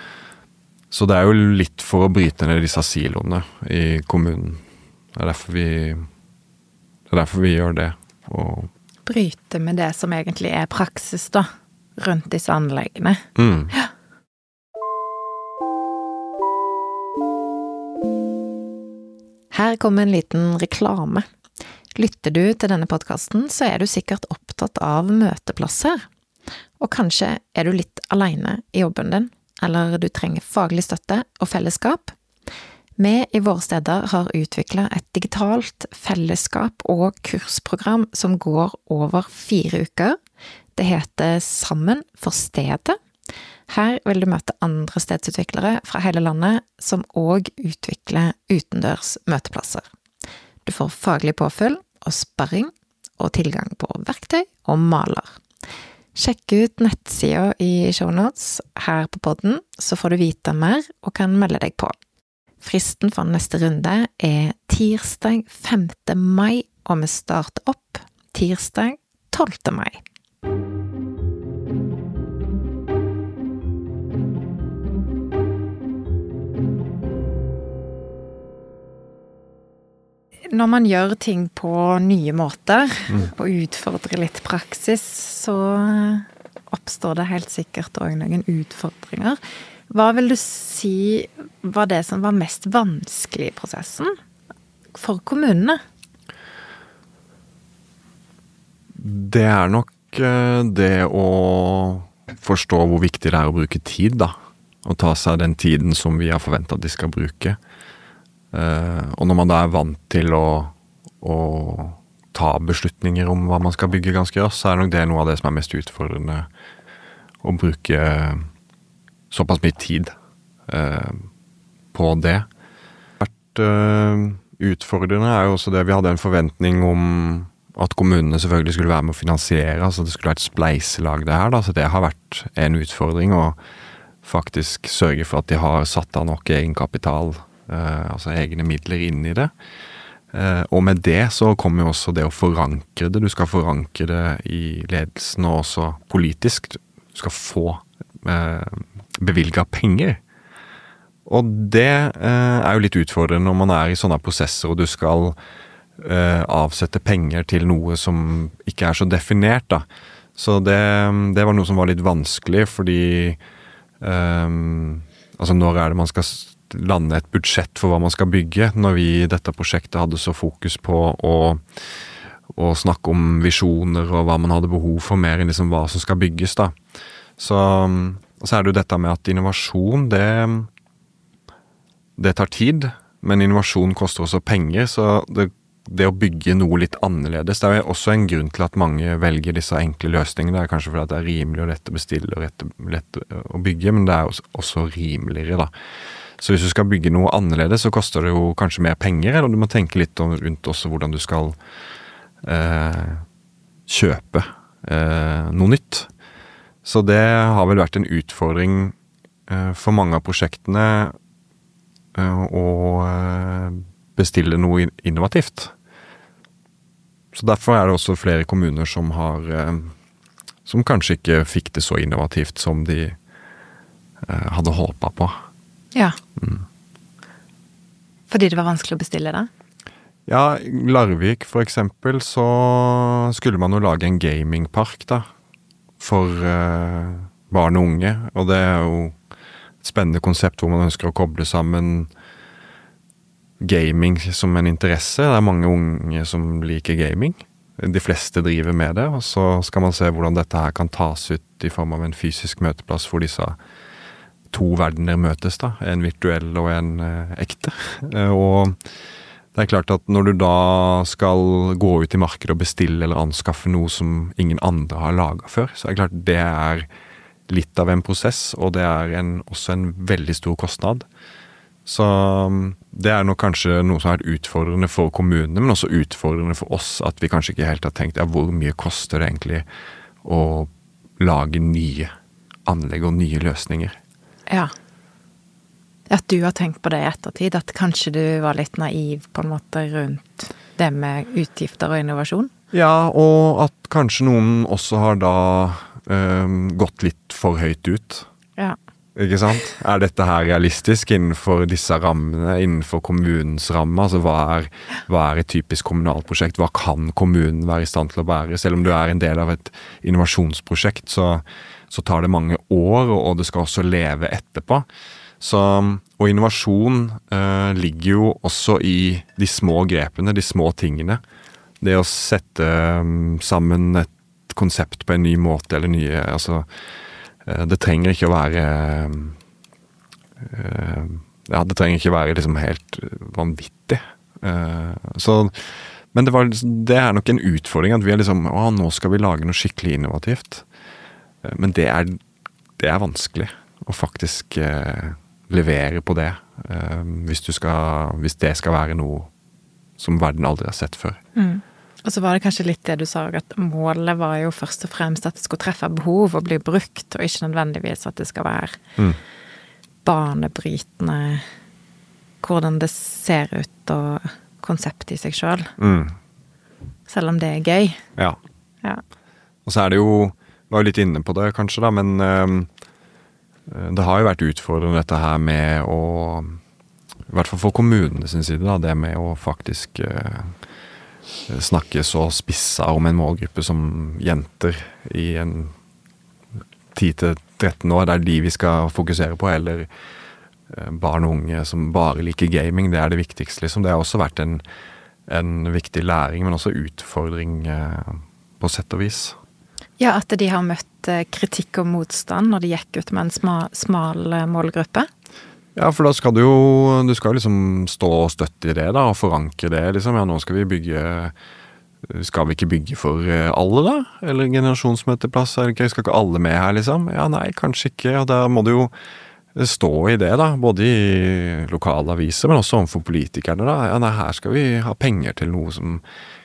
så det er jo litt for å bryte ned disse siloene i kommunen. Det er derfor vi, det er derfor vi gjør det. Og bryte med det som egentlig er praksis da, rundt disse anleggene. Mm. Ja. Her kommer en liten reklame. Lytter du til denne podcasten, så er du sikkert opptatt av møteplasser. Og kanskje er du litt alene i jobben din, eller du trenger faglig støtte og fellesskap. Vi i Våre Steder har utviklet et digitalt fellesskap og kursprogram som går over fire uker. Det heter Sammen for stedet. Her vil du møte andre stedsutviklere fra hele landet som også utvikler utendørs møteplasser. Du får faglig påfølg og sparring og tilgang på verktøy og maler. Sjekk ut nettsida i shownotes her på podden, så får du vite mer og kan melde deg på. Fristen for neste runde er tirsdag femte mai, og vi starter opp tirsdag tolvte mai. Når man gjør ting på nye måter, mm. og utfordrer litt praksis, så oppstår det helt sikkert også noen utfordringer. Hva vil du si var det som var mest vanskelig i prosessen for kommunene? Det er nok det å forstå hvor viktig det er å bruke tid, da. Og ta seg den tiden som vi har forventet at de skal bruke. Uh, og når man da er vant til å, å ta beslutninger om hva man skal bygge ganske raskt, så er nok det noe av det som er mest utfordrende, å bruke såpass mye tid uh, på det. Vært uh, utfordrende er jo også det vi hadde en forventning om at kommunene selvfølgelig skulle være med å finansiere, altså det skulle være et spleiselag det her da, så det har vært en utfordring å faktisk sørge for at de har satt av nok egenkapital, eh, altså egne midler inn i det. Eh, og med det så kommer jo også det å forankre det, du skal forankre det i ledelsen og også politisk, du skal få eh, bevilget penger. Og det eh, er jo litt utfordrende når man er i sånne prosesser, og du skal Uh, avsette penger til noe som ikke er så definert da. Så det, det var noe som var litt vanskelig, fordi um, altså når er det man skal lande et budsjett for hva man skal bygge, når vi i dette prosjektet hadde så fokus på å, å snakke om visjoner og hva man hadde behov for mer enn liksom hva som skal bygges da. Så, så er det jo dette med at innovasjon, det, det tar tid, men innovasjon koster også penger, så det det å bygge noe litt annerledes, det er også en grunn til at mange velger disse enkle løsningene. Det er kanskje fordi det er rimelig og lett å bestille og lett, lett å bygge, men det er også rimeligere da. Så hvis du skal bygge noe annerledes, så koster det jo kanskje mer penger, eller du må tenke litt om, rundt også hvordan du skal eh, kjøpe eh, noe nytt. Så det har vel vært en utfordring eh, for mange av prosjektene eh, å eh, bestille noe innovativt. Så derfor er det også flere kommuner som har eh, som kanskje ikke fikk det så innovativt som de eh, hadde håpet på. Ja. Mm. Fordi det var vanskelig å bestille det? Ja, i Larvik for eksempel så skulle man jo lage en gamingpark da, for eh, barn og unge, og det er jo et spennende konsept hvor man ønsker å koble sammen gaming som en interesse. Det er mange unge som liker gaming. De fleste driver med det, og så skal man se hvordan dette her kan tas ut i form av en fysisk møteplass hvor disse to verdener møtes da, en virtuell og en eh, ekte. Og det er klart at når du da skal gå ut i markedet og bestille eller anskaffe noe som ingen andre har laget før, så er det klart det er litt av en prosess, og det er en, også en veldig stor kostnad. Så det er nok kanskje noe som er utfordrende for kommunene, men også utfordrende for oss, at vi kanskje ikke helt har tenkt, ja, hvor mye koster det egentlig å lage nye anlegg og nye løsninger? Ja. At du har tenkt på det i ettertid, at kanskje du var litt naiv på en måte rundt det med utgifter og innovasjon? Ja, og at kanskje noen også har da um, gått litt for høyt ut. Ja. Ikke sant? Er dette her realistisk innenfor disse rammene, innenfor kommunens ramme? Altså hva er, hva er et typisk kommunalt prosjekt? Hva kan kommunen være i stand til å bære? Selv om du er en del av et innovasjonsprosjekt, så, så tar det mange år, og, og det skal også leve etterpå. Så, og innovasjon eh, ligger jo også i de små grepene, de små tingene. Det å sette um, sammen et konsept på en ny måte, eller nye, altså det trenger ikke å være ja, det trenger ikke å være liksom helt vanvittig. Så, men det, var, det er nok en utfordring at vi er liksom, å, nå skal vi lage noe skikkelig innovativt. Men det er, det er vanskelig å faktisk eh, levere på det eh, hvis, du skal, hvis det skal være noe som verden aldri har sett før. Mm. Og så var det kanskje litt det du sa, at målet var jo først og fremst at det skulle treffe behov og bli brukt, og ikke nødvendigvis at det skal være mm. banebrytende hvordan det ser ut og konseptet i seg selv. Mm. Selv om det er gøy. Ja. Ja. Og så er det jo, var jo litt inne på det kanskje da, men øh, det har jo vært utfordrende dette her med å, i hvert fall for kommunene sin side da, det med å faktisk øh, snakke så spissa om en målgruppe som jenter i en ti til tretten år, det er de vi skal fokusere på, eller barn og unge som bare liker gaming, det er det viktigste liksom. Det har også vært en, en viktig læring, men også utfordring eh, på sett og vis. Ja, at de har møtt kritikk og motstand når de gikk ut med en smal, smal målgruppe? Ja, for da skal du jo, du skal liksom stå og støtte i det da, og forankre det liksom. Ja, nå skal vi bygge, skal vi ikke bygge for alle da? Eller generasjonsmøteplass, eller ikke, skal ikke alle med her liksom? Ja, nei, kanskje ikke, og da må du jo stå i det da, både i lokale aviser, men også overfor politikerne da. Ja, nei, her skal vi ha penger til noe som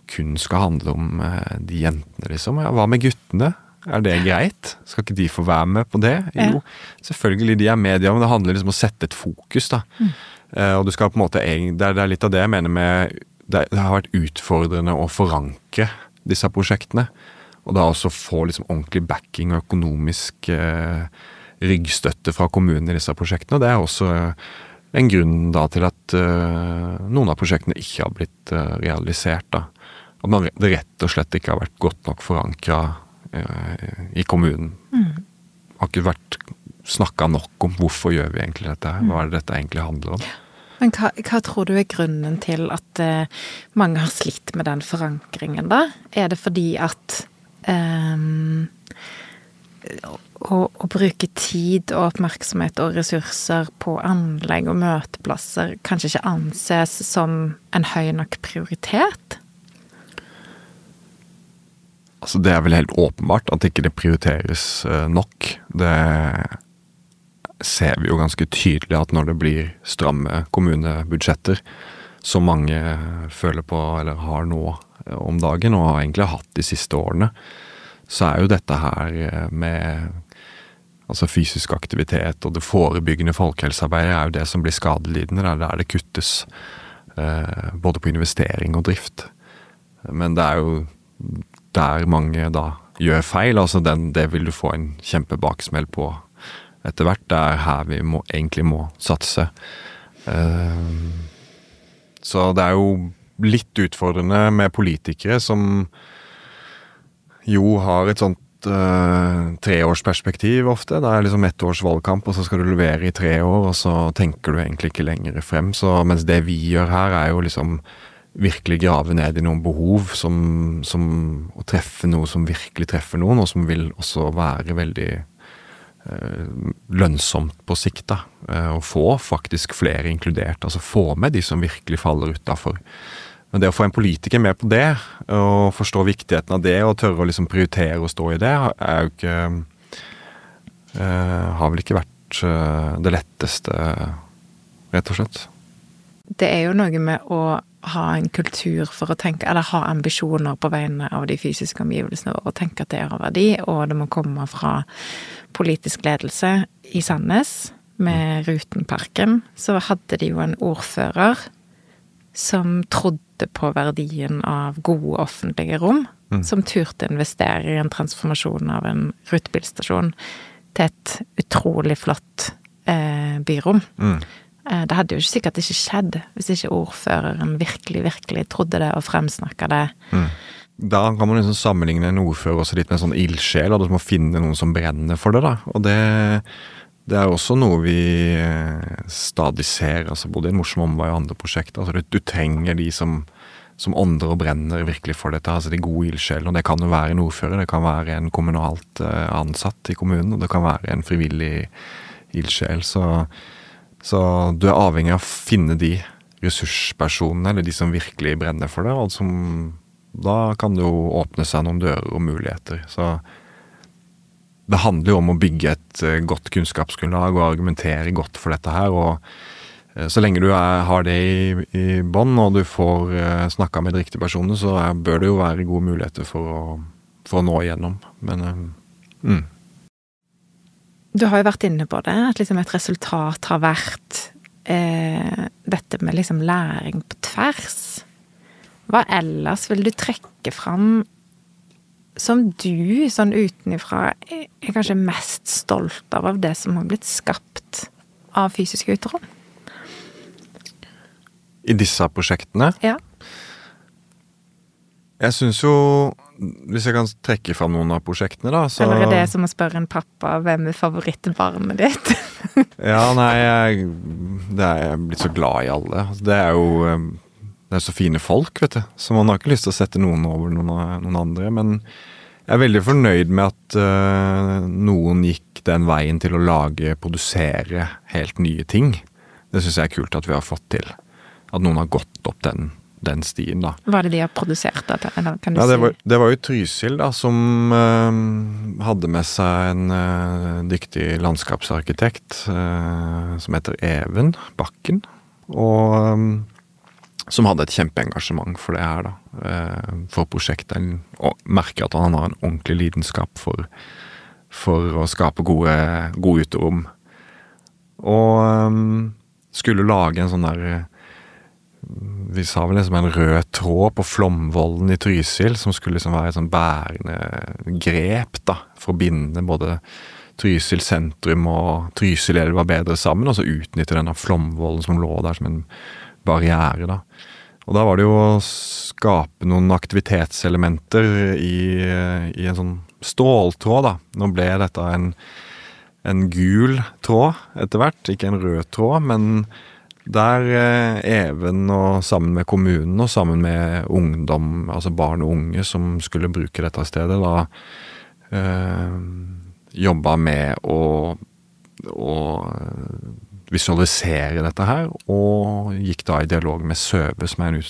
kun skal handle om eh, de jentene, liksom. Ja, hva med guttene? Er det greit? Skal ikke de få være med på det? Jo, selvfølgelig, de er media, men det handler liksom om å sette et fokus, da. Mm. Eh, og du skal på en måte, det er, det er litt av det jeg mener med, det, det har vært utfordrende å forankre disse prosjektene. Og da også få liksom ordentlig backing og økonomisk eh, ryggstøtte fra kommunen i disse prosjektene. Og det er også en grunn da til at uh, noen av prosjektene ikke har blitt uh, realisert. Da. At man, det rett og slett ikke har vært godt nok forankret uh, i kommunen. Mm. Har ikke vært snakket nok om hvorfor gjør vi egentlig dette her. Hva er det dette egentlig handler om? Men hva, hva tror du er grunnen til at uh, mange har slitt med den forankringen da? Er det fordi at um, å, å bruke tid og oppmerksomhet og ressurser på anlegg og møteplasser kanskje ikke anses som en høy nok prioritet? Altså det er vel helt åpenbart at ikke det prioriteres nok. Det ser vi jo ganske tydelig at når det blir stramme kommunebudsjetter, som mange føler på eller har nå om dagen og har egentlig hatt de siste årene, så er jo dette her med altså fysisk aktivitet og det forebyggende folkehelsearbeidet er jo det som blir skadelidende, det er der det kuttes eh, både på investering og drift. Men det er jo der mange da gjør feil, altså den, det vil du få en kjempebaksmell på etter hvert, det er her vi må, egentlig må satse. Eh, så det er jo litt utfordrende med politikere som jo har et sånt uh, treårsperspektiv ofte. Det er liksom ett års valgkamp, og så skal du levere i tre år, og så tenker du egentlig ikke lenger frem. Så, mens det vi gjør her er jo liksom virkelig grave ned i noen behov, som, som å treffe noe som virkelig treffer noen, og som vil også være veldig uh, lønnsomt på sikt da. Uh, og få faktisk flere inkludert, altså få med de som virkelig faller utenfor. Men det å få en politiker med på det, og forstå viktigheten av det, og tørre å liksom prioritere å stå i det, er jo ikke, uh, har vel ikke vært uh, det letteste, rett og slett. Det er jo noe med å ha en kultur for å tenke, eller ha ambisjoner på vegne av de fysiske omgivelsene, og tenke at det har verdi, og det må komme fra politisk ledelse i Sandnes, med Rutenparken. Så hadde de jo en ordfører som trodde på verdien av gode offentlige rom, mm. som turte investere i en transformasjon av en rutebilstasjon til et utrolig flott eh, byrom. Mm. Eh, det hadde jo ikke sikkert ikke skjedd hvis ikke ordføreren virkelig, virkelig trodde det og fremsnakket det. Mm. Da kan man liksom sammenligne en ordfører også litt med en sånn ildsjel, og du må finne noen som brenner for det da, og det Det er også noe vi stadig ser, altså både i Morsom Omvei og andre prosjekter. Altså du, du trenger de som, som ånder og brenner virkelig for dette, altså de gode ildsjelene. Og det kan jo være en ordfører, det kan være en kommunalt ansatt i kommunen, og det kan være en frivillig ildsjel. Så, så du er avhengig av å finne de ressurspersonene, eller de som virkelig brenner for det, og som, da kan det jo åpne seg noen dører og muligheter. Så det handler jo om å bygge et godt kunnskapsgrunnlag og argumentere godt for dette her, og så lenge du er, har det i, i bånd, og du får uh, snakket med riktige personer, så er, bør det jo være gode muligheter for å, for å nå igjennom. Men, uh, mm. Du har jo vært inne på det, at liksom et resultat har vært eh, dette med liksom læring på tvers. Hva ellers vil du trekke fram som du, sånn utenifra, er kanskje mest stolt av av det som har blitt skapt av fysiske uterom? I disse prosjektene? Ja. Jeg synes jo, hvis jeg kan trekke fram noen av prosjektene da, så... Eller er det som å spørre en pappa, hvem er favorittbarnet ditt? Ja, nei, jeg, det er, jeg er blitt så glad i alle. Det er jo... Det er så fine folk, vet du. Så man har ikke lyst til å sette noen over noen, noen andre. Men jeg er veldig fornøyd med at uh, noen gikk den veien til å lage, produsere helt nye ting. Det synes jeg er kult at vi har fått til. At noen har gått opp den, den stien, da. Hva er det de har produsert? Da? Eller kan du ja, det var, si? det var jo Trysil, da, som uh, hadde med seg en uh, dyktig landskapsarkitekt uh, som heter Even Bakken. Og... Um, som hadde et kjempeengasjement for det her da, for prosjektet, og merker at han har en ordentlig lidenskap for, for å skape gode, gode uterom. Og um, skulle lage en sånn der, vi sa vel liksom en rød tråd på Flomvollen i Trysil, som skulle liksom være et sånn bærende grep da, for å binde både Trysil sentrum og Trysilelva bedre sammen, og så utnytte denne Flomvollen som lå der som en barriere da. Og da var det jo å skape noen aktivitetselementer i, i en sånn ståltråd da. Nå ble dette en, en gul tråd etter hvert, ikke en rød tråd, men der eh, Even og sammen med kommunen og sammen med ungdom, altså barn og unge som skulle bruke dette stedet, da eh, jobbet med å, å visualisere dette her, og gikk da i dialog med Søve, som er en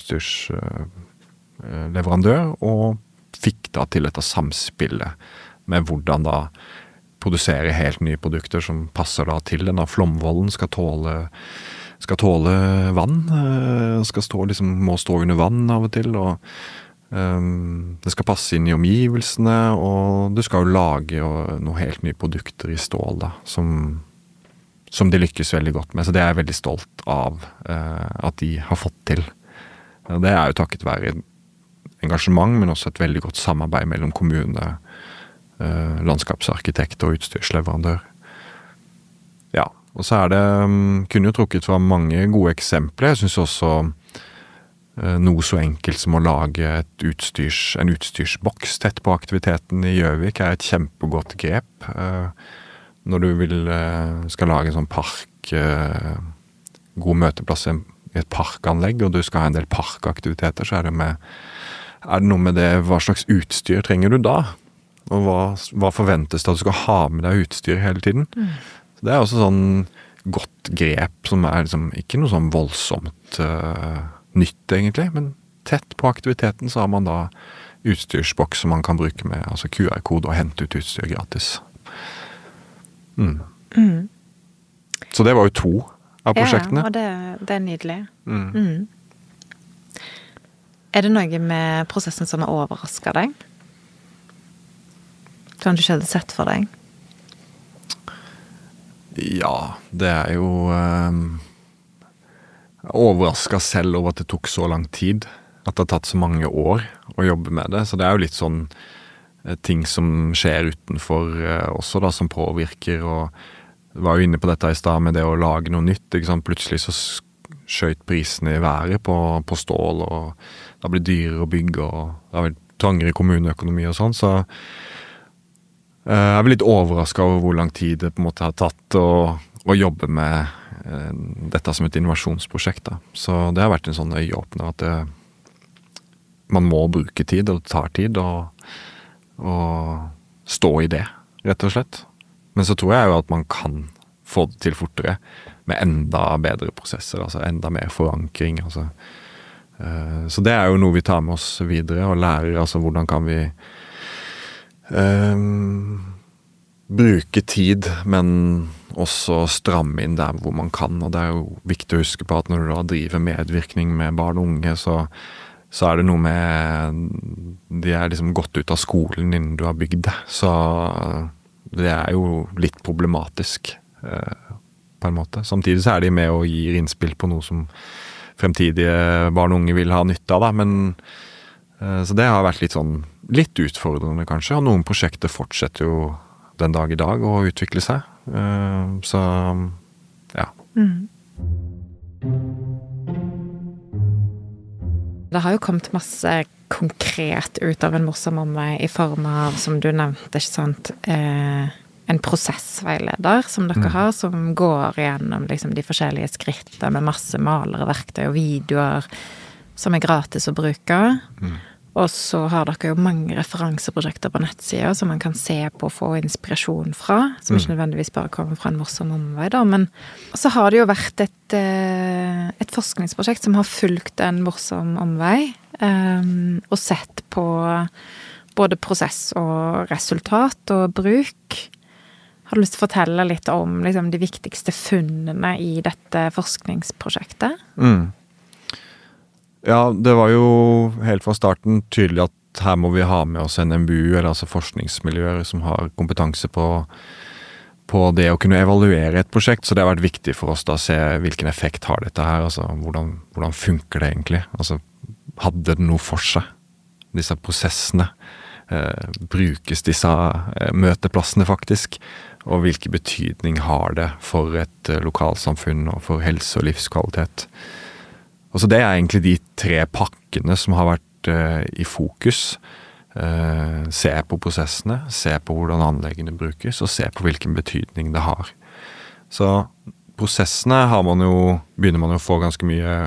utstyrsleverandør, og fikk da til dette samspillet med hvordan da produsere helt nye produkter som passer da til denne Flomvollen, skal tåle, skal tåle vann, skal stå, liksom, må stå under vann av og til, og um, det skal passe inn i omgivelsene, og du skal jo lage og, noen helt nye produkter i stål da, som som de lykkes veldig godt med, så det er jeg veldig stolt av eh, at de har fått til. Det er jo takket være engasjement, men også et veldig godt samarbeid mellom kommune, eh, landskapsarkitekt og utstyrsleverandør. Ja, og så er det, um, kunne jo trukket fra mange gode eksempler. Jeg synes også eh, noe så enkelt som å lage et utstyrs, en utstyrsboks tett på aktiviteten i Gjøvik er et kjempegodt grep. Eh, Når du vil, skal lage en sånn park, god møteplass i et parkanlegg, og du skal ha en del parkaktiviteter, så er det, med, er det noe med det, hva slags utstyr trenger du da? Og hva, hva forventes det at du skal ha med deg utstyr hele tiden? Mm. Så det er også sånn godt grep, som er liksom ikke noe sånn voldsomt uh, nytt egentlig, men tett på aktiviteten så har man da utstyrsboks som man kan bruke med altså Q R-kode og hente ut utstyr gratis. Mm. Mm. Så det var jo to av prosjektene. Ja, og det, det er nydelig. Mm. Mm. Er det noe med prosessen som har overrasket deg? Som du ikke hadde sett for deg? Ja, det er jo um, jeg overrasket selv over at det tok så lang tid. At det har tatt så mange år å jobbe med det. Så det er jo litt sånn ting som skjer utenfor eh, også da, som påvirker, og var jo inne på dette i sted med det å lage noe nytt, ikke sant? Plutselig så skjøt prisene i været på, på stål, og det blir dyrere å bygge, og det er vel trangere kommuneøkonomi og sånn, så eh, jeg er vel litt overrasket over hvor lang tid det på en måte har tatt å, å jobbe med eh, dette som et innovasjonsprosjekt da. Så det har vært en sånn øyeåpner at det, man må bruke tid, og det tar tid, og og stå i det, rett og slett. Men så tror jeg jo at man kan få det til fortere med enda bedre prosesser, altså enda mer forankring. Altså. Så det er jo noe vi tar med oss videre og lærer, altså hvordan kan vi um, bruke tid, men også stramme inn der hvor man kan. Og det er jo viktig å huske på at når du da driver medvirkning med barn og unge, så så er det noe med, de er liksom gått ut av skolen innen du har bygd det, så det er jo litt problematisk eh, på en måte. Samtidig så er de med og gir innspill på noe som fremtidige barn og unge vil ha nytte av, da. Men, eh, så det har vært litt sånn, litt utfordrende kanskje, og noen prosjekter fortsetter jo den dag i dag å utvikle seg. Eh, så, ja. Mm. Det har jo kommet masse konkret ut av en morsom omvei i form av, som du nevnte, ikke sant, eh, en prosessveileder som dere mm. har, som går gjennom liksom, de forskjellige skrittene med masse malere, verktøy og videoer som er gratis å bruke. Mm. Og så har dere jo mange referanseprosjekter på nettsida som man kan se på og få inspirasjon fra, som ikke nødvendigvis bare kommer fra en morsom omvei da, men så har det jo vært et, et forskningsprosjekt som har fulgt en morsom omvei, um, og sett på både prosess og resultat og bruk. Har du lyst til å fortelle litt om liksom, de viktigste funnene i dette forskningsprosjektet? Mm. Ja, det var jo helt fra starten tydelig at her må vi ha med oss en M B U, eller altså forskningsmiljøer som har kompetanse på, på det å kunne evaluere et prosjekt, så det har vært viktig for oss da å se hvilken effekt har dette her, altså hvordan, hvordan funker det egentlig, altså hadde det noe for seg, disse prosessene, eh, brukes disse eh, møteplassene faktisk, og hvilken betydning har det for et eh, lokalsamfunn og for helse og livskvalitet. Og så det er egentlig de tre pakkene som har vært eh, i fokus. Eh, se på prosessene, se på hvordan anleggene brukes, og se på hvilken betydning det har. Så prosessene har man jo, begynner man jo å få ganske mye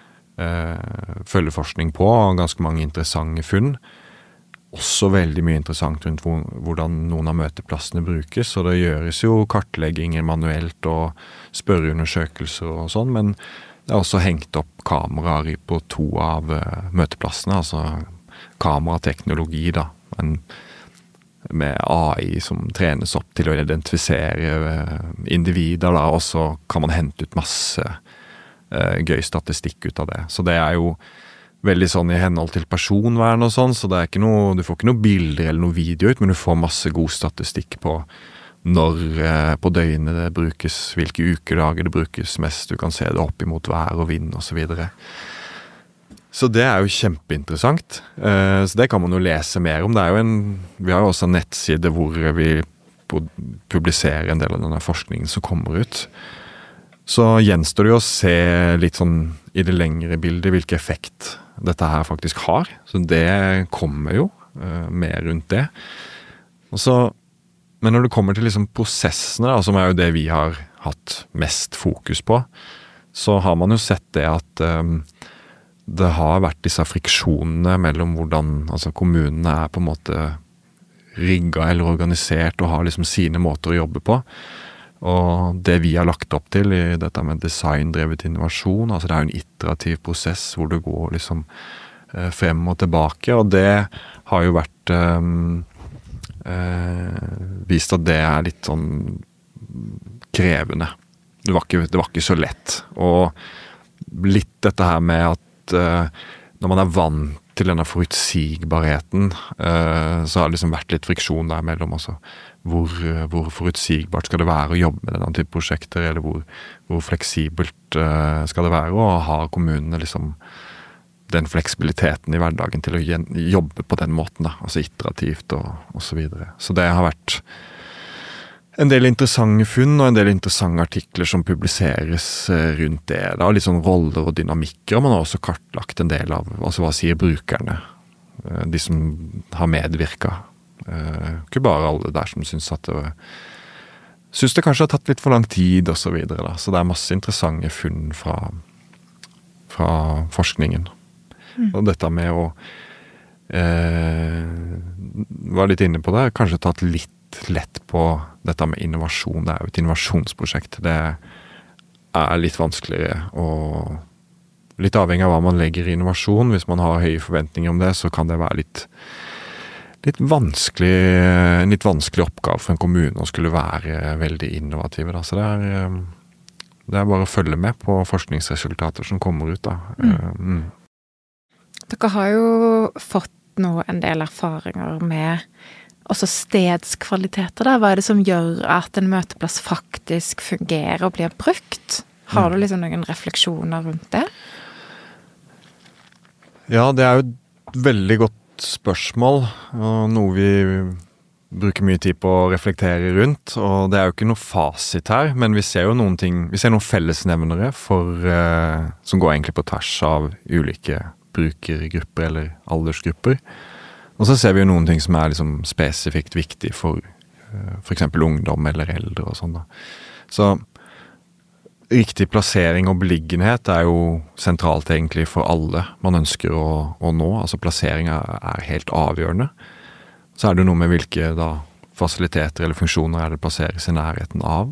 eh, følgeforskning på, og ganske mange interessante funn. Også veldig mye interessant rundt hvordan noen av møteplassene brukes, og det gjøres jo kartlegginger manuelt og spørreundersøkelser og sånn, men det er også hengt opp kameraer på to av uh, møteplassene, altså kamerateknologi da, men med A I som trenes opp til å identifisere uh, individer da, og så kan man hente ut masse uh, gøy statistikk ut av det. Så det er jo veldig sånn i henhold til personvern og sånn, så det er ikke noe, du får ikke noe bilder eller noe video ut, men du får masse god statistikk på når eh, på døgnet det brukes, hvilke ukedager det brukes mest, du kan se det opp imot vær og vind og så videre. Så det er jo kjempeinteressant, eh, så det kan man jo lese mer om. Det er jo en, vi har jo også en nettside hvor vi publiserer en del av denne forskningen som kommer ut. Så gjenstår det jo å se litt sånn i det lengre bildet hvilken effekt dette her faktisk har. Så det kommer jo eh, mer rundt det. Og så Men når det kommer til liksom prosessene, da, som er jo det vi har hatt mest fokus på, så har man jo sett det at um, det har vært disse friksjonene mellom hvordan altså kommunene er på en måte rigget eller organisert og har liksom sine måter å jobbe på. Og det vi har lagt opp til i dette med designdrevet innovasjon, altså det er jo en iterativ prosess hvor det går liksom uh, frem og tilbake, og det har jo vært um, Eh, vist at det er litt sånn krevende. Det var ikke, det var ikke så lett. Og litt dette her med at eh, når man er vant til denne forutsigbarheten, eh, så har det liksom vært litt friksjon der mellom altså, hvor, hvor forutsigbart skal det være å jobbe med denne type prosjekter, eller hvor, hvor fleksibelt eh, skal det være å ha kommunene liksom den fleksibiliteten i hverdagen til å jobbe på den måten, da, altså iterativt og, og så videre. Så det har vært en del interessante funn og en del interessante artikler som publiseres rundt det. Det er litt sånn roller og dynamikker, og man har også kartlagt en del av, altså hva sier brukerne, de som har medvirket. Ikke bare alle der som synes at det synes det kanskje har tatt litt for lang tid og så videre, da. Så det er masse interessante funn fra, fra forskningen. Mm. Og dette med å eh, være litt inne på det, kanskje tatt litt lett på dette med innovasjon. Det er jo et innovasjonsprosjekt. Det er litt vanskeligere og litt avhengig av hva man legger i innovasjon. Hvis man har høye forventninger om det, så kan det være litt, litt vanskelig, en litt vanskelig oppgave for en kommune å skulle være veldig innovative. Da. Så det er, det er bare å følge med på forskningsresultater som kommer ut. Da. Mm. Mm. Dere har jo fått nå en del erfaringer med også stedskvaliteter der. Hva er det som gjør at en møteplass faktisk fungerer og blir brukt? Har du liksom noen refleksjoner rundt det? Ja, det er jo et veldig godt spørsmål, og noe vi bruker mye tid på å reflektere rundt, og det er jo ikke noe fasit her, men vi ser jo noen ting, vi ser noen fellesnevnere for, eh, som går egentlig på tvers av ulike brukergrupper eller aldersgrupper. Og så ser vi jo noen ting som er liksom spesifikt viktig for for eksempel ungdom eller eldre og sånn da. Så riktig plassering og beliggenhet er jo sentralt egentlig for alle man ønsker å, å nå. Altså plassering er, er helt avgjørende. Så er det noe med hvilke da fasiliteter eller funksjoner er det plasseres i nærheten av.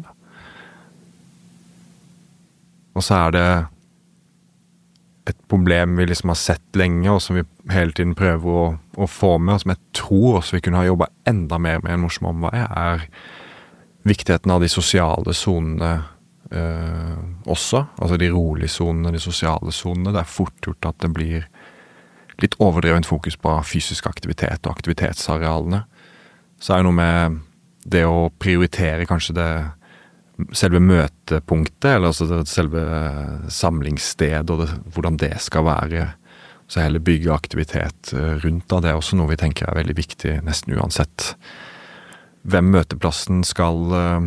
Og så er det et problem vi liksom har sett lenge, og som vi hele tiden prøver å, å få med, og som jeg tror også vi kunne ha jobbet enda mer med en morsom omvei, er viktigheten av de sosiale zonene uh, også, altså de rolige zonene, de sosiale zonene. Det er fort gjort at det blir litt overdrevet fokus på fysisk aktivitet og aktivitetsarealene. Så er det noe med det å prioritere kanskje det selve møtepunktet, eller altså det selve samlingssted, og det, hvordan det skal være. Så heller bygge aktivitet rundt da. Det er også noe vi tenker er veldig viktig, nesten uansett hvem møteplassen skal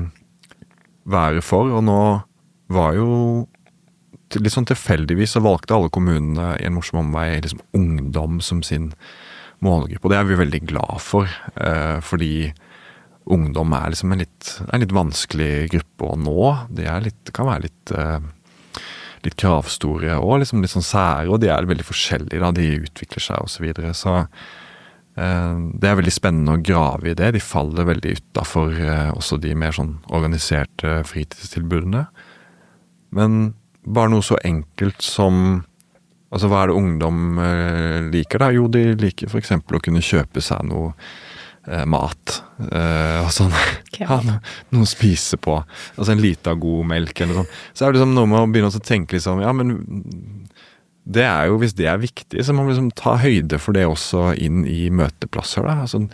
være for. Og nå var jo litt sånn tilfeldigvis så valgte alle kommunene i en morsom omvei liksom ungdom som sin målgruppe. Og det er vi veldig glad for, fordi ungdom er liksom en litt, en litt vanskelig gruppe å nå. De er litt, kan være litt, uh, litt kravstore og liksom litt sånn sære, og de er veldig forskjellige da, de utvikler seg og så videre. Så uh, det er veldig spennende å grave i det. De faller veldig utenfor uh, også de mer sånn organiserte fritidstilbudene. Men bare noe så enkelt som, altså hva er det ungdom uh, liker da? Jo, de liker for eksempel å kunne kjøpe seg noe mat uh, og sånn okay. Ha noe å spise på, altså en liten god melk eller sånn, så er det liksom noe med å begynne å tenke liksom, ja men det er jo, hvis det er viktig så må man liksom ta høyde for det også inn i møteplasser da, altså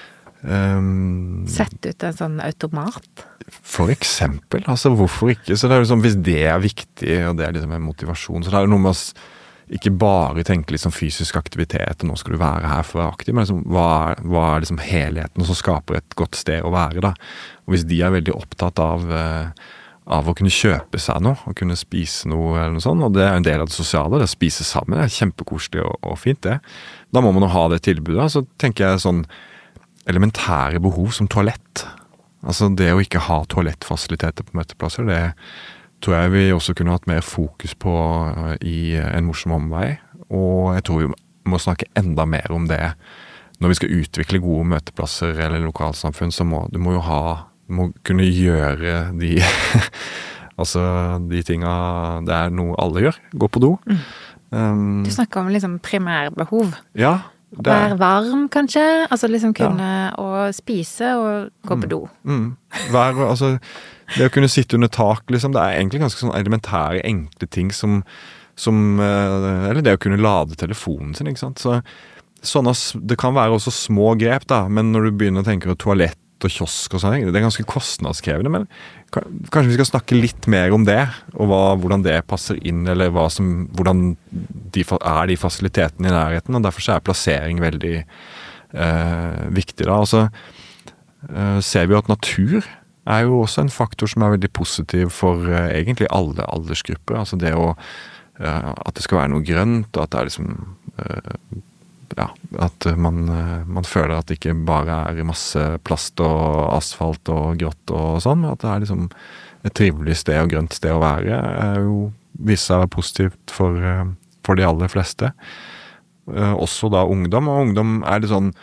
um, sett ut en sånn automat for eksempel, altså hvorfor ikke, så det er liksom, hvis det er viktig og det er liksom en motivasjon, så det er jo noe med oss ikke bare tenke liksom fysisk aktivitet, og nå skal du være her for å være aktiv, men liksom, hva, er, hva er liksom helheten som skaper et godt sted å være da? Og hvis de er veldig opptatt av, av å kunne kjøpe seg noe, og kunne spise noe eller noe sånt, og det er en del av det sosiale, det å spise sammen, det er kjempekoselig og, og fint det. Da må man jo ha det tilbudet, så tenker jeg sånn elementære behov som toalett. Altså det å ikke ha toalettfasiliteter på møteplasser, det tror jeg vi også kunne hatt mer fokus på i en morsom omvei, og jeg tror vi må snakke enda mer om det. Når vi skal utvikle gode møteplasser eller lokalsamfunn, så må du må jo ha, du må kunne gjøre de, altså de tinga, det er noe alle gjør, gå på do. Mm. Um, du snakker om liksom primærbehov. Ja. Være varm, kanskje? Altså liksom kunne ja. Å spise og gå på do. Mm. Mm. Være, altså, det å kunne sitte under tak, liksom, det er egentlig ganske sånn elementære, enkle ting som, som eller det å kunne lade telefonen sin, ikke sant? Så, sånne, det kan være også små grep, da, men når du begynner å tenke på toalett og kiosk og sånn, det er ganske kostnadskrevende, men kanskje vi skal snakke litt mer om det, og hva, hvordan det passer inn, eller hva som, hvordan de, er de fasilitetene i nærheten, og derfor så er plassering veldig eh, viktig da. Og så eh, ser vi at natur er jo også en faktor som er veldig positiv for eh, egentlig alle aldersgrupper, altså det å, eh, at det skal være noe grønt, og at det er liksom eh, ja, at man, man føler at det ikke bare er masse plast og asfalt og grått og sånn, men at det er liksom et trivelig sted og grønt sted å være, er jo viser seg positivt for, for de aller fleste. Også da ungdom, og ungdom er det sånn,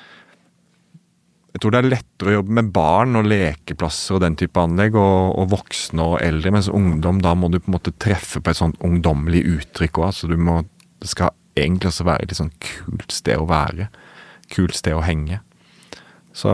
jeg tror det er lettere å jobbe med barn og lekeplasser og den type anlegg, og, og voksne og eldre, mens ungdom, da må du på en måte treffe på et sånt ungdommelig uttrykk også, så du må, det skal egentlig også være et litt sånn kult sted å være, kult sted å henge. Så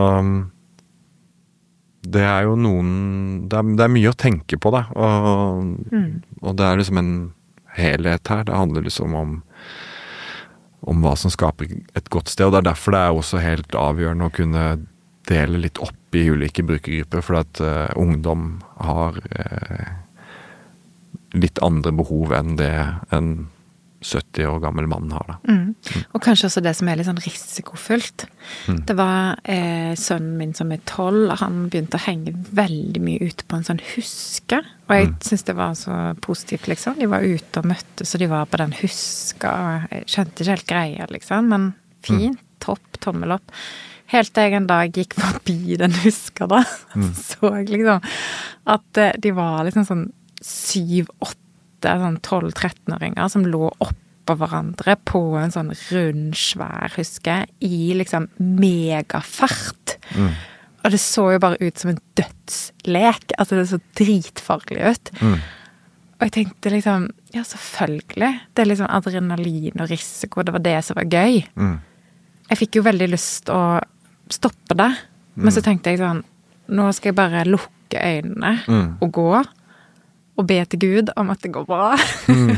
det er jo noen, det er, det er mye å tenke på da, og, mm. og det er liksom en helhet her, det handler liksom om, om hva som skaper et godt sted, og det er derfor det er også helt avgjørende å kunne dele litt opp i ulike brukergrupper, for at uh, ungdom har uh, litt andre behov enn det enn sytti år gammel mann har da. Mm. Mm. Og kanskje også det som er litt sånn risikofullt. Mm. Det var eh, sønnen min som er tolv, han begynte å henge veldig mye ute på en sånn huske, og jeg mm. synes det var så positivt liksom. De var ute og møttes, så de var på den huska, og jeg skjønte ikke helt greia liksom, men fint, mm. topp, tommel opp. Helt til jeg en dag gikk forbi den huska da, mm. så jeg liksom at eh, de var liksom sånn syv, åtte sånn tolv-trettenåringer som lå oppå hverandre på en sånn rund, svær huske i liksom megafart. Mm. Og det så jo bare ut som en dødslek. Altså det så dritfarlig ut. Mm. Og jeg tenkte liksom, ja selvfølgelig, det er liksom adrenalin og risiko, det var det som var gøy. Mm. Jeg fikk jo veldig lyst å stoppe det, mm. men så tenkte jeg sånn, nå skal jeg bare lukke øynene mm. og gå. og be til Gud om at det går bra. Mm.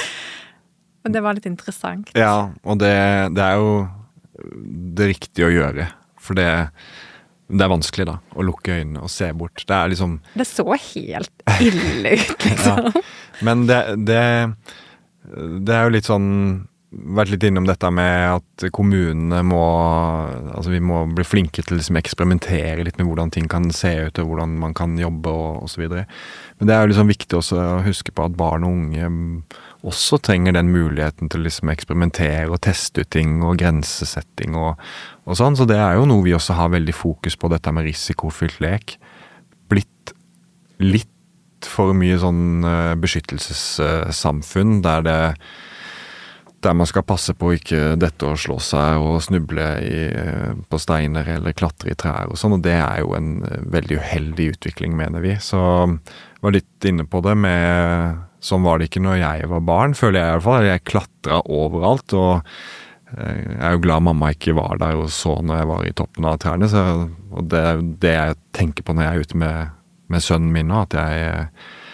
Men det var litt interessant. Ja, og det, det er jo det riktige å gjøre, for det Det er vanskelig da, å lukke øynene og se bort. Det er liksom... Det så helt ille ut, liksom. Ja, men det, det, det er jo litt sånn, vært litt innom dette med at kommunene må, altså vi må bli flinke til liksom eksperimentere litt med hvordan ting kan se ut, og hvordan man kan jobbe og, og så videre. Men det er jo liksom viktig også å huske på at barn og unge også trenger den muligheten til liksom eksperimentere og teste ut ting og grensesetting og, og sånn, så det er jo noe vi også har veldig fokus på, dette med risikofylt lek. Blitt litt for mye sånn beskyttelsessamfunn, der det der man skal passe på ikke dette å slå seg og snuble i, på steiner eller klatre i trær og sånn, og det er jo en veldig uheldig utvikling, mener vi. Så jeg var litt inne på det med, sånn var det ikke når jeg var barn, føler jeg i hvert fall. Jeg klatret overalt, og jeg er jo glad mamma ikke var der og så når jeg var i toppen av trærne, så, og det er det jeg tenker på når jeg er ute med, med sønnen min nå, at jeg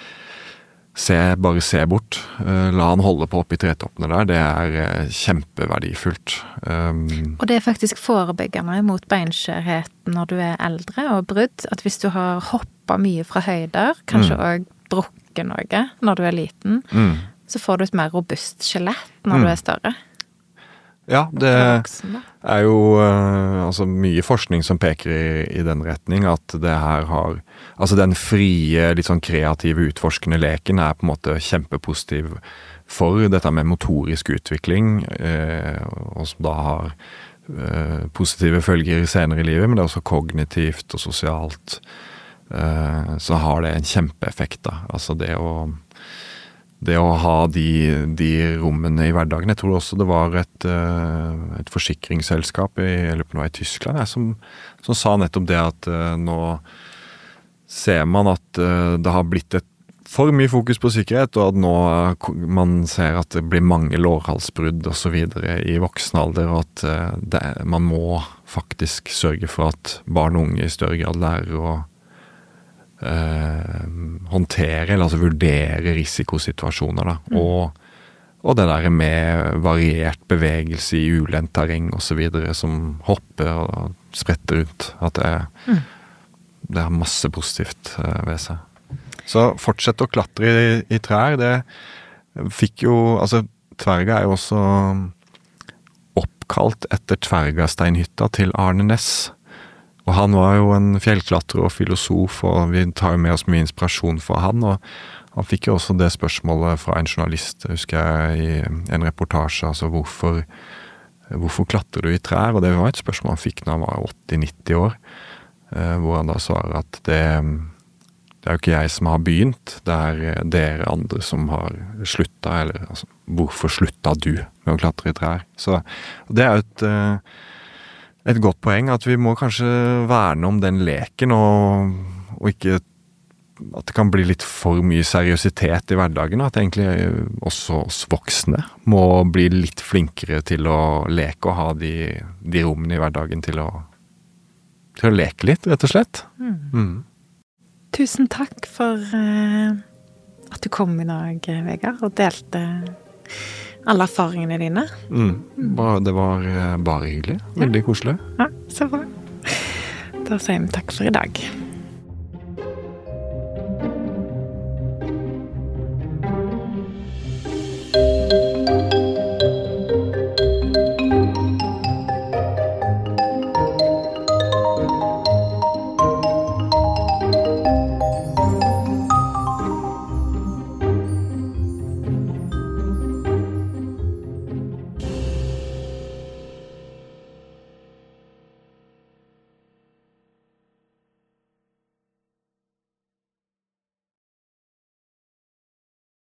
Se, bare se bort. Uh, la han holde på oppi tretoppene der. Det er uh, kjempeverdifullt. Um, og det er faktisk forebyggende mot beinskjørhet når du er eldre og brudd. At hvis du har hoppet mye fra høyder, kanskje mm. også brukket noe når du er liten, mm. så får du et mer robust skjelett når mm. du er større. Ja, det er jo uh, altså mye forskning som peker i, i den retning, at det her har, altså den frie, litt sånn kreative, utforskende leken er på en måte kjempepositiv for dette med motorisk utvikling, uh, og som da har uh, positive følger senere i livet, men det er også kognitivt og sosialt, uh, så har det en kjempeeffekt da, altså det å Det å ha de, de rommene i hverdagen. Jeg tror også det var et, et forsikringsselskap i, eller på noe i Tyskland, jeg, som, som sa nettopp det at nå ser man at det har blitt et for mye fokus på sikkerhet, og at nå man ser at det blir mange lårhalsbrudd og så videre i voksen alder, og at det, man må faktisk sørge for at barn og unge i større grad lærer å Uh, håndtere, eller altså vurdere risikosituasjoner da, mm. og, og det der med variert bevegelse i ulendt terreng og så videre, som hopper og spretter rundt, at det, mm. det har masse positivt uh, ved seg. Så fortsett å klatre i, i trær, det fikk jo, altså Tverga er jo også oppkalt etter Tvergasteinhytta til Arne Næss. Og han var jo en fjellklatrer og filosof, og vi tar jo med oss mye inspirasjon fra han, og han fikk jo også det spørsmålet fra en journalist, husker jeg, i en reportasje, altså hvorfor, hvorfor klatrer du i trær? Og det var et spørsmål han fikk når han var åtti nitti år, hvor han da svarer at det, det er jo ikke jeg som har begynt, det er dere andre som har sluttet, eller altså, hvorfor sluttet du med å klatre i trær? Så det er jo et... et godt poeng, at vi må kanskje verne om den leken, og, og ikke at det kan bli litt for mye seriøsitet i hverdagen, og at egentlig også oss voksne må bli litt flinkere til å leke og ha de, de rommene i hverdagen til å, til å leke litt, rett og slett. Mm. Mm. Tusen takk for uh, at du kom i dag, Vegard, og delte alle erfaringene dine. Mm. Det var bare hyggelig. Veldig koselig. Ja, så bra. Da sier vi takk for i dag.